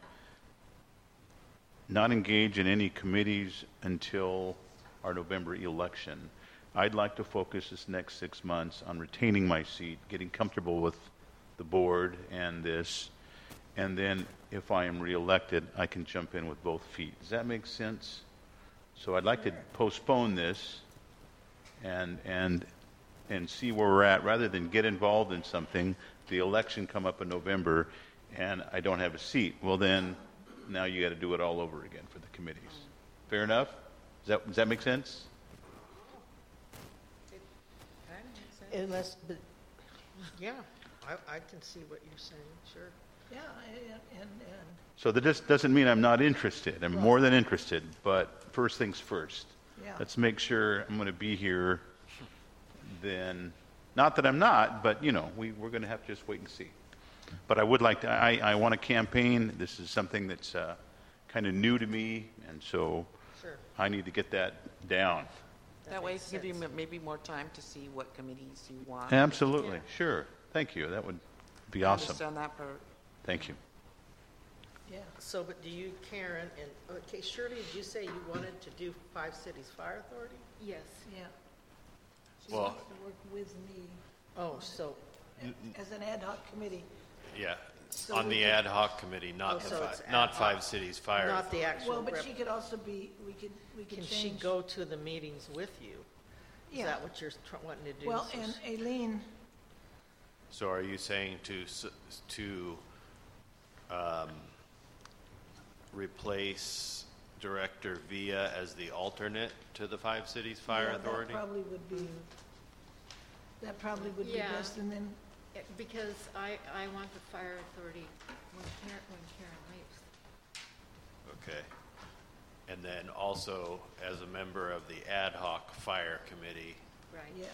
not engage in any committees until our November election. I'd like to focus this next 6 months on retaining my seat, getting comfortable with the board and this, and then if I am reelected, I can jump in with both feet. Does that make sense? So I'd like to postpone this and and see where we're at, rather than get involved in something, the election come up in November, and I don't have a seat. Well, then, now you got to do it all over again for the committees. Fair enough? Does that make sense?
Unless, but, yeah, I can see what you're saying, sure.
Yeah, and
So that just doesn't mean I'm not interested. I'm more than interested, but first things first.
Yeah.
Let's make sure I'm going to be here then. Not that I'm not, but, we're going to have to just wait and see. But I would like to, I want to campaign. This is something that's kind of new to me, and so
Sure.
I need to get that down.
That way,
makes
give you
sense.
maybe more time to see what committees you want.
Absolutely, sure. Thank you. That would be
I
awesome.
understand that part.
Thank you.
yeah.
So, but do you, Karen, and, okay, Shirley, did you say you wanted to do Five Cities Fire Authority?
Yes.
Yeah. She
Well-
wants to work with me
Oh, so,
as an ad hoc committee.
Yeah,
So
on
we
the
could-
ad hoc committee, not
Oh,
the
so it's
five, not
ad
Five
hoc.
Cities Fire.
not the actual
Well, but
rep.
she could also be, we could
Can
change.
she go to the meetings with you? Is
Yeah.
that what you're wanting to do?
Well,
So
and Aileen,
So are you saying to replace Director Villa as the alternate to the Five Cities Fire
yeah,
Authority?
that probably would be
Yeah.
best, and then,
Because I want the fire authority when Karen leaves.
Okay. And then also as a member of the ad hoc fire committee.
Right.
yeah,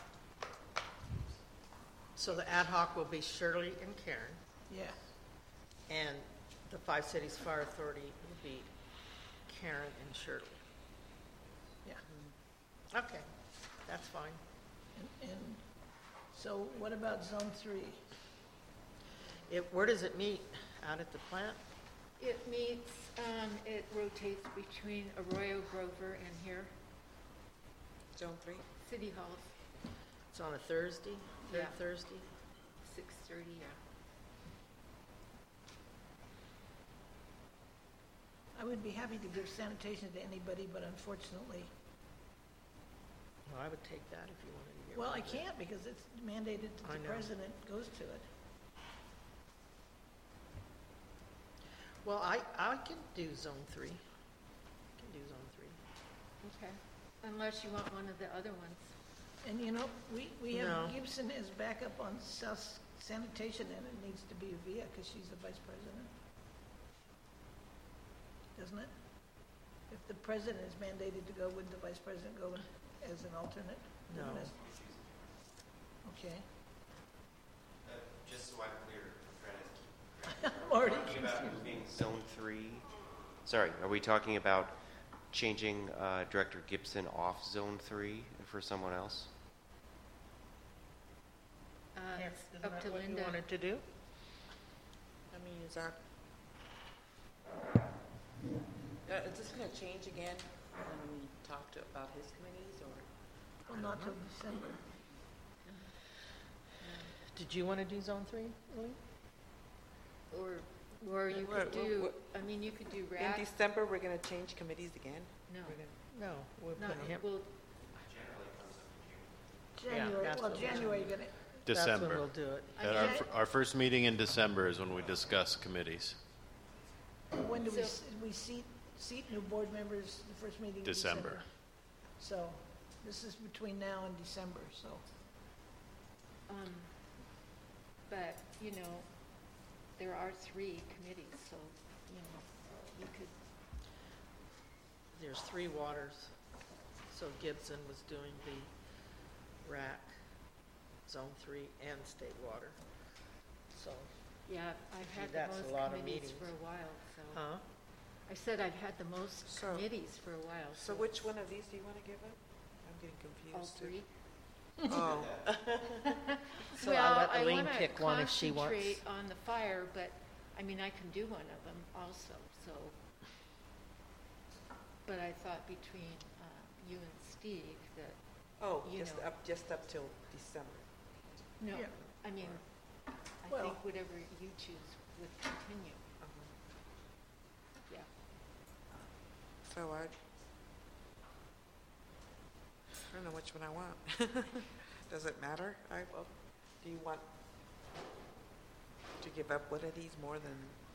So the ad hoc will be Shirley and Karen,
yeah.
and the Five Cities Fire Authority will be Karen and Shirley.
Yeah.
Okay, that's fine.
And so what about Zone 3?
Where does it meet? Out at the plant?
It meets, it rotates between Arroyo Grover and here,
Zone 3?
City Hall,
It's on a Thursday, third
Yeah.
Thursday?
6:30, yeah.
I would be happy to give sanitation to anybody, but unfortunately,
Well, I would take that if you wanted to get
well, I
rid of it.
can't because it's mandated that
I
the
know.
president goes to it.
Well, I can do Zone 3. Can do Zone 3.
Okay. Unless you want one of the other ones.
And we have
No.
Gibson as backup on South Sanitation, and it needs to be Villa because she's the vice president. Doesn't it? If the president is mandated to go, would the vice president go as an alternate?
No.
Okay.
Just so I'm clear,
I'm already
talking about moving Zone 3. Sorry, are we talking about changing Director Gibson off Zone 3 for someone else?
It's
Isn't
up
that
to
what you
Linda.
wanted to do?
I mean, is that, is this going to change again when we talk about his committees, or?
Well, not till December.
Did you want to do Zone 3, Lee?
Or you could do, I mean, you could do
In
RAC.
December, we're going to change committees again?
No,
No, we're
no,
putting him,
well,
January,
that's
well,
what we're
January, gonna,
that's when
December.
we'll do it.
At our first meeting in December is when we discuss committees.
when do we,
So-
we seat new board members, the first meeting in December?
December.
So, this is between now and December, so,
but, there are 3 committees, so, you could,
There's 3 waters. So Gibson was doing the RAC, Zone 3, and State Water. So,
yeah, I've
Gee,
had
that's
the
a
most
lot of
committees
meetings.
for a while, so.
huh?
I said I've had the most
So-
committees for a while,
So which one of these do you want to give up? I'm getting
all
confused.
3.
Oh,
So I'll let Elaine pick one if she wants.
Well, I want to concentrate on the fire, but, I mean, I can do one of them also, so. But I thought between you and Steve that,
oh,
You
just
know.
up till December.
no,
Yeah.
I mean, I
Well-
think whatever you choose would continue, yeah.
So I don't know which one I want. Does it matter? Do you want to give up one of these more than?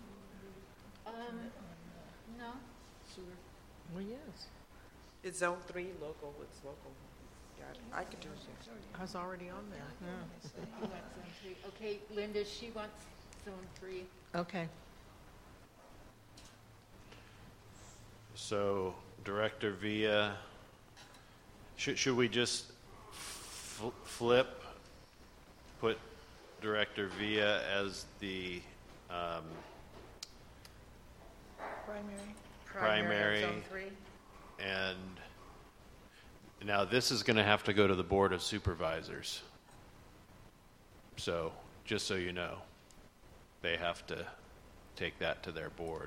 No.
Well, yes.
It's zone 3 local. It's local. Yeah, I could do it.
I was already on there.
You want zone 3? Okay, Linda, she wants zone 3.
Okay.
So Director Villa, should we just flip, put Director Villa as the primary,
Zone 3.
and now this is going to have to go to the Board of Supervisors. So just so you know, they have to take that to their board.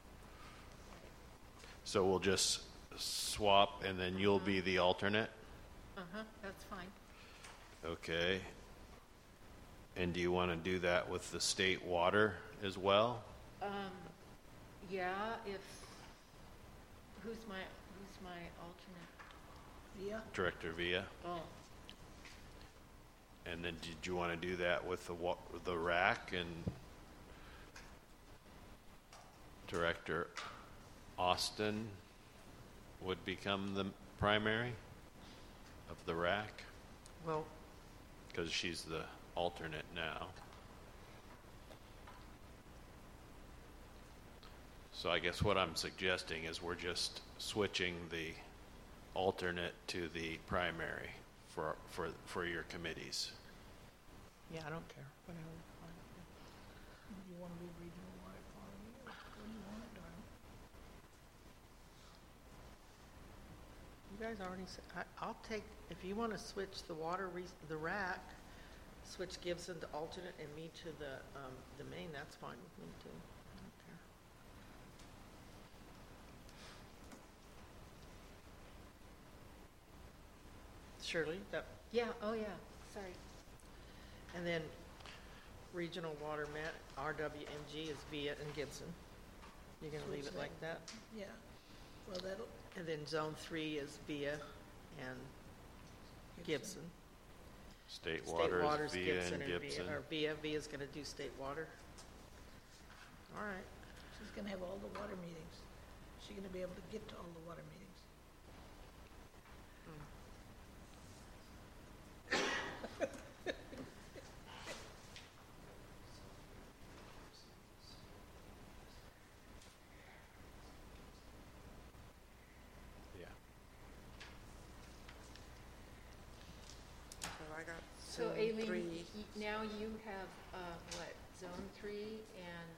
So we'll just swap, and then you'll be the alternate?
That's fine.
Okay. And do you want to do that with the state water as well?
Yeah, who's my alternate?
Via?
Director Villa?
Oh,
And then did you want to do that with the RAC and Director Austin would become the primary of the RAC?
Well,
Because she's the alternate now. So I guess what I'm suggesting is we're just switching the alternate to the primary for your committees.
yeah, I don't care. Whatever.
Do you want to be regional water quality? Or what do you want, darling?
You guys already said, I'll take, if you want to switch the RAC, switch Gibson to alternate and me to the main, that's fine with me too. I don't care. Shirley,
yeah, oh, yeah, sorry.
and then regional water RWMG is Villa and Gibson. You're going to leave it like that?
Yeah. Well, that'll,
And then zone 3 is Villa and Gibson.
State water
water's
is Villa
Gibson
and Gibson.
Villa, or Villa. Villa's going to do state water. All right.
she's going to have all the water meetings. She's going to be able to get to all the water meetings.
Yeah.
So I got
So
zone
Aileen,
3.
now you have, what, zone 3 and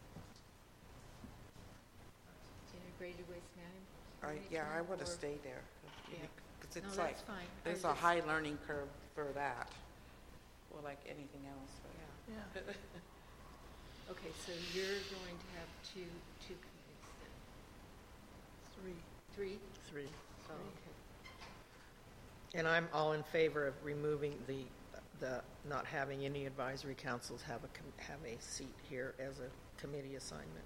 integrated waste management?
Yeah, I would have
or-
stayed there.
Yeah.
Because
No,
it's like,
that's fine.
there's
I
a
just-
high learning curve for that. Well, like anything else, but yeah.
Yeah.
Okay, so you're going to have two committees then?
3.
3?
3.
Oh, okay.
And I'm all in favor of removing the not having any advisory councils have a seat here as a committee assignment.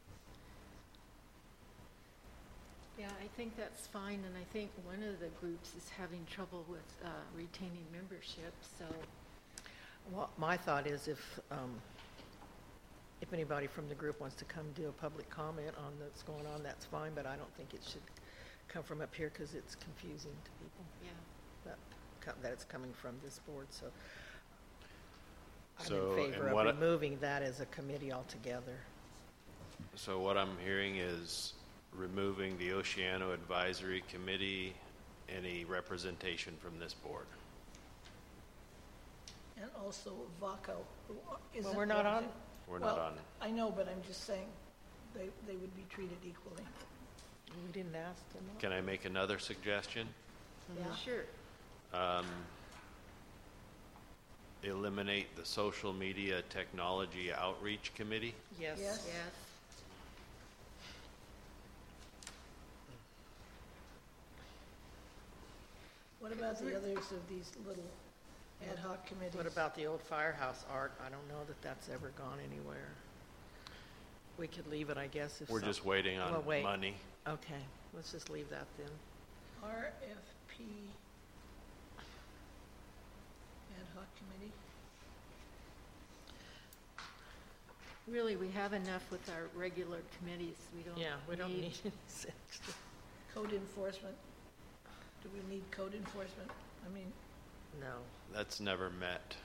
Yeah, I think that's fine, and I think one of the groups is having trouble with retaining membership, so,
Well, my thought is if anybody from the group wants to come do a public comment on what's going on, that's fine, but I don't think it should come from up here because it's confusing to people
yeah.
that it's coming from this board, so I'm
So,
in favor
and
of
what
removing that as a committee altogether.
So what I'm hearing is removing the Oceano Advisory Committee, any representation from this board.
And also VACO, who isn't.
we're not on-
going to-
We're not
Well,
on.
I know, but I'm just saying, they would be treated equally.
We didn't ask them.
Can I make another suggestion?
Yeah.
Sure.
Eliminate the Social Media Technology Outreach Committee?
Yes.
Yes.
Yes.
What about the others of these little ad hoc committees?
What about the old firehouse, Art? I don't know that that's ever gone anywhere. We could leave it, I guess, if
We're
some-
just waiting on
Well, wait.
money.
Okay, let's just leave that then.
RFP, hoc committee.
Really, we have enough with our regular committees.
We don't need any extra.
Code enforcement. Do we need code enforcement? I mean,
No,
That's never met.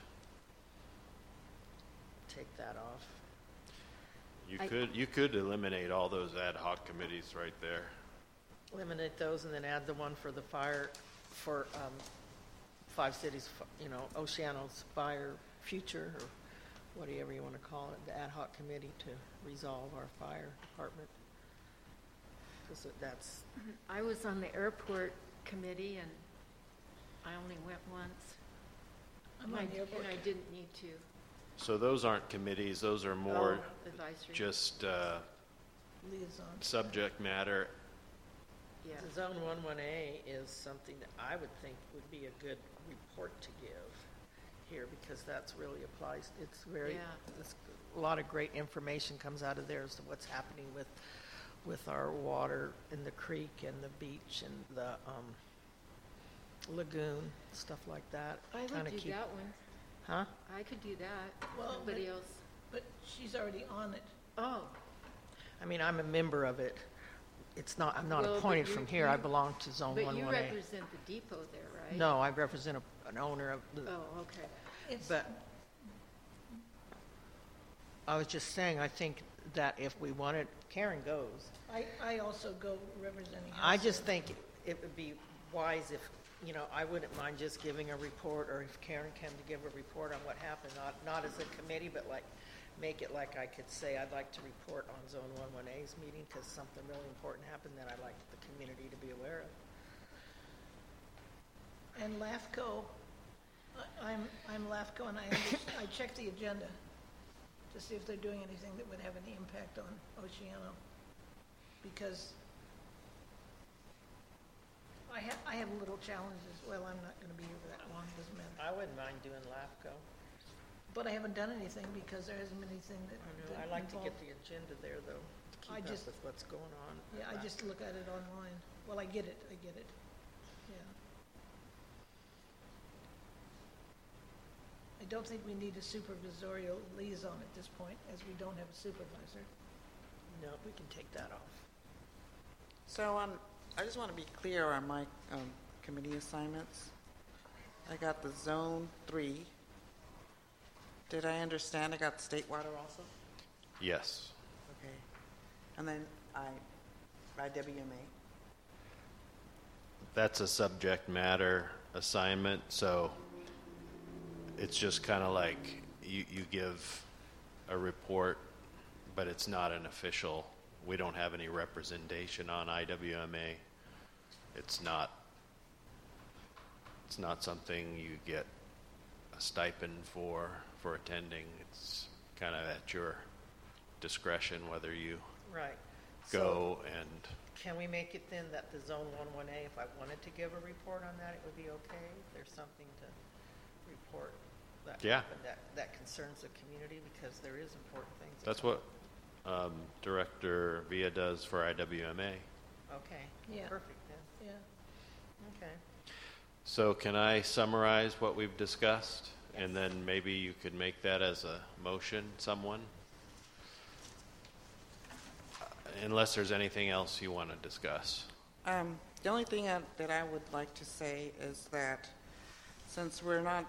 take that off.
You could eliminate all those ad hoc committees right there.
Eliminate those and then add the one for the fire, for Five Cities, Oceano's Fire Future, or whatever you want to call it, the ad hoc committee to resolve our fire department. 'Cause that's,
I was on the airport committee, and I only went once.
I'm on the airport.
And I didn't need to.
So those aren't committees, those are more
Advisory.
just
Liaison.
subject matter.
Yeah.
the Zone 11A is something that I would think would be a good report to give here, because that's really applies, it's very,
Yeah.
it's, a lot of great information comes out of there as to what's happening with our water in the creek and the beach and the lagoon, stuff like that.
I
Kinda
would do
keep-
that one.
Huh?
I could do that.
Well,
Somebody else.
But she's already on it.
Oh,
I mean, I'm a member of it. It's not, I'm not
Well, but
appointed
you-
from here, I
you-
belong to Zone
but
11A.
you represent the depot there, right?
No, I represent an owner of the,
Oh, okay.
It's,
but I was just saying, I think that if we wanted, Karen goes.
I also go representing.
I
House.
just think it would be wise if, I wouldn't mind just giving a report, or if Karen came to give a report on what happened, not as a committee, but like, make it like I could say, I'd like to report on Zone 11A's meeting because something really important happened that I'd like the community to be aware of.
And LAFCO, I'm LAFCO, and I check the agenda to see if they're doing anything that would have any impact on Oceano. Because I have little challenges. Well, I'm not going to be here for that long, doesn't matter.
I wouldn't mind doing LAFCO.
But I haven't done anything because there hasn't been anything that.
I like to get
involved-
the agenda there, though, to keep
I
up
just-
with what's going on.
Yeah, I just look at it online. Well, I get it, yeah. I don't think we need a supervisorial liaison at this point, as we don't have a supervisor.
No, we can take that off.
So I just want to be clear on my committee assignments. I got the Zone 3. Did I understand I got State Water also?
Yes.
Okay. And then IWMA.
That's a subject matter assignment, so it's just kind of like you give a report, but it's not an official. We don't have any representation on IWMA. It's not something you get a stipend for attending. It's kind of at your discretion whether you
Right.
go and
Can we make it then that the Zone 11A, if I wanted to give a report on that, it would be okay? If there's something to report that
Yeah.
happened that concerns the community, because there is important things. that
that's
come
what Director Villa does for IWMA.
up. Okay.
Yeah.
Perfect then.
Yeah.
Okay.
So can I summarize what we've discussed? And then maybe you could make that as a motion, someone? Unless there's anything else you want to discuss.
The only thing that I would like to say is that since we're not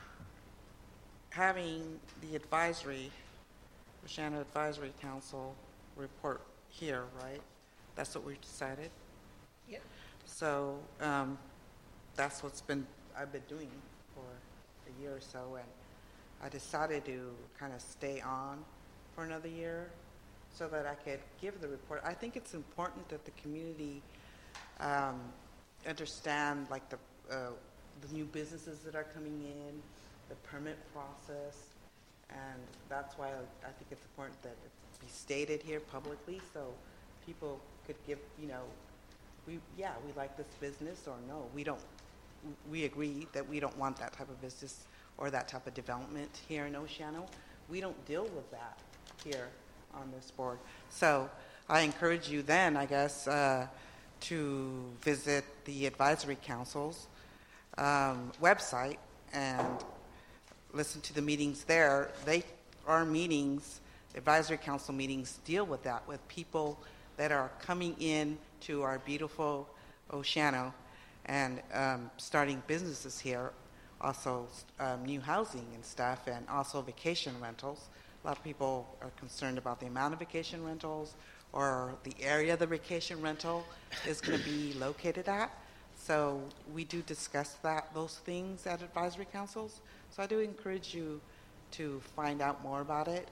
having the Oceano Advisory Council report here, right? That's what we've decided?
Yep.
So that's what I've been doing for a year or so, and I decided to kind of stay on for another year so that I could give the report. I think it's important that the community understand, like, the new businesses that are coming in, the permit process, and that's why I think it's important that it be stated here publicly so people could give, we like this business, or no, we don't. We agree that we don't want that type of business or that type of development here in Oceano. We don't deal with that here on this board. So I encourage you then, I guess, to visit the Advisory Council's website and listen to the meetings there, our meetings, advisory council meetings, deal with that, with people that are coming in to our beautiful Oceano and starting businesses here, also new housing and stuff, and also vacation rentals. A lot of people are concerned about the amount of vacation rentals or the area the vacation rental is going to be located at. So we do discuss those things at advisory councils. So I do encourage you to find out more about it.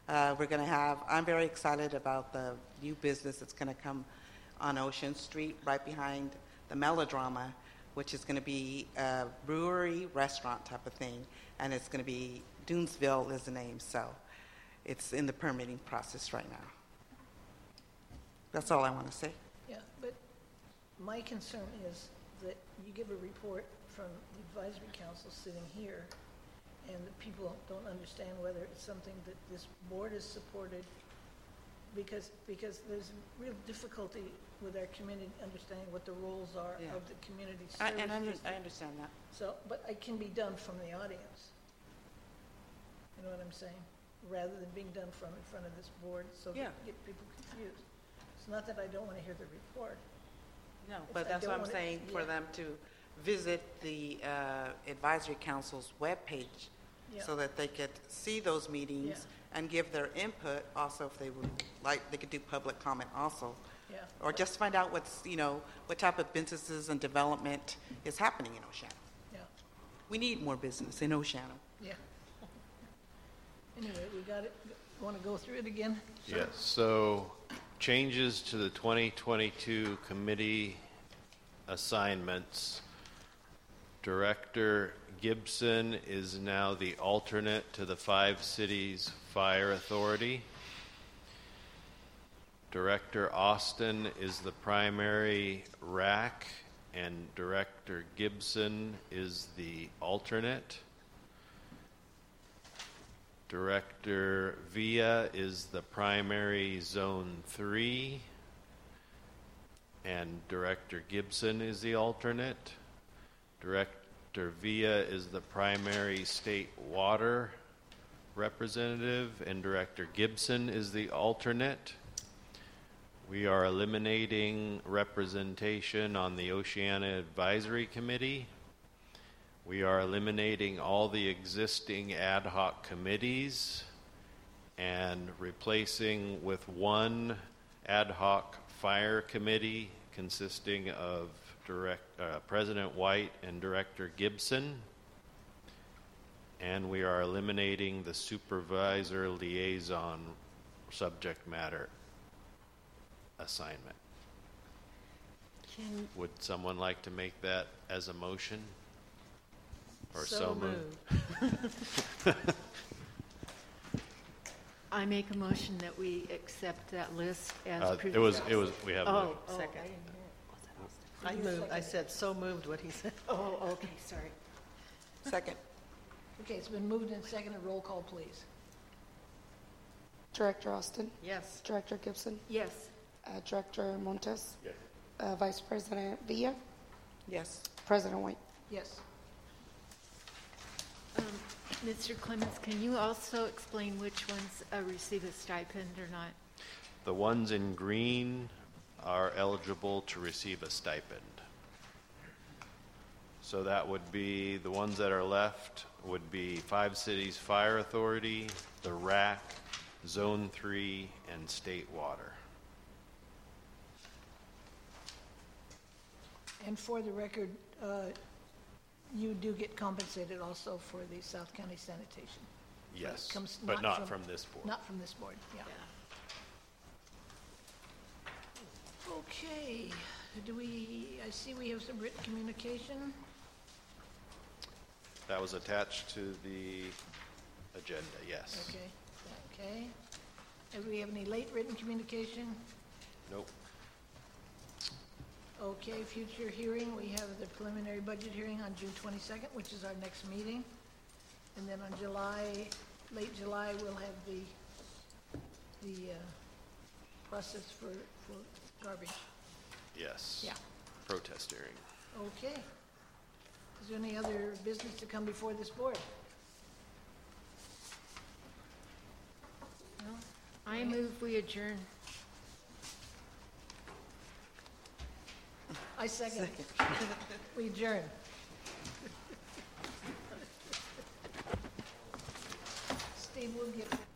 I'm very excited about the new business that's going to come on Ocean Street right behind the Melodrama, which is going to be a brewery, restaurant type of thing, and it's going to be, Dunesville is the name, so it's in the permitting process right now. That's all I want to say.
Yeah, but my concern is that you give a report from the advisory council sitting here, and the people don't understand whether it's something that this board has supported, because there's real difficulty with our community understanding what the roles are of the community service.
I understand that.
So, but it can be done from the audience. You know what I'm saying? Rather than being done from in front of this board, so that get people confused. It's not that I don't want to hear the report.
No, but that's what I'm saying, for them to visit the advisory council's webpage so that they could see those meetings and give their input. Also, if they would like, they could do public comment also.
Yeah.
Or just find out what type of businesses and development is happening in Oceano.
Yeah.
We need more business in Oceano.
Yeah. Anyway, we got it. Want to go through it again?
Yes, so changes to the 2022 committee assignments. Director Gibson is now the alternate to the 5 Cities Fire Authority. Director Austin is the primary RAC, and Director Gibson is the alternate. Director Villa is the primary Zone 3, and Director Gibson is the alternate. Director Villa is the primary State Water representative, and Director Gibson is the alternate. We are eliminating representation on the Oceana Advisory Committee. We are eliminating all the existing ad hoc committees and replacing with one ad hoc fire committee consisting of President White and Director Gibson. And we are eliminating the supervisor liaison subject matter assignment. Would someone like to make that as a motion? Or so moved?
I make a motion that we accept that list as
it was, we have
Second. I said so moved what he said.
Oh, okay, sorry.
Second.
Okay, it's been moved and seconded. Roll call, please.
Director Austin?
Yes.
Director Gibson?
Yes.
Director Montes?
Yes.
Vice President Villa?
Yes.
President White?
Yes.
Mr. Clements, can you also explain which ones receive a stipend or not?
The ones in green are eligible to receive a stipend. So that would be, the ones that are left would be 5 Cities Fire Authority, the RAC, Zone 3, and State Water.
And for the record, you do get compensated also for the South County Sanitation.
Yes,
It comes
but not from this board.
Not from this board, yeah. Okay, I see we have some written communication.
That was attached to the agenda, yes.
Okay. Do we have any late written communication?
Nope.
Okay, future hearing, we have the preliminary budget hearing on June 22nd, which is our next meeting. And then on late July, we'll have the process for garbage.
Yes.
Yeah.
Protest hearing.
Okay. Is there any other business to come before this board?
I move we adjourn.
I second. We adjourn. Steve will get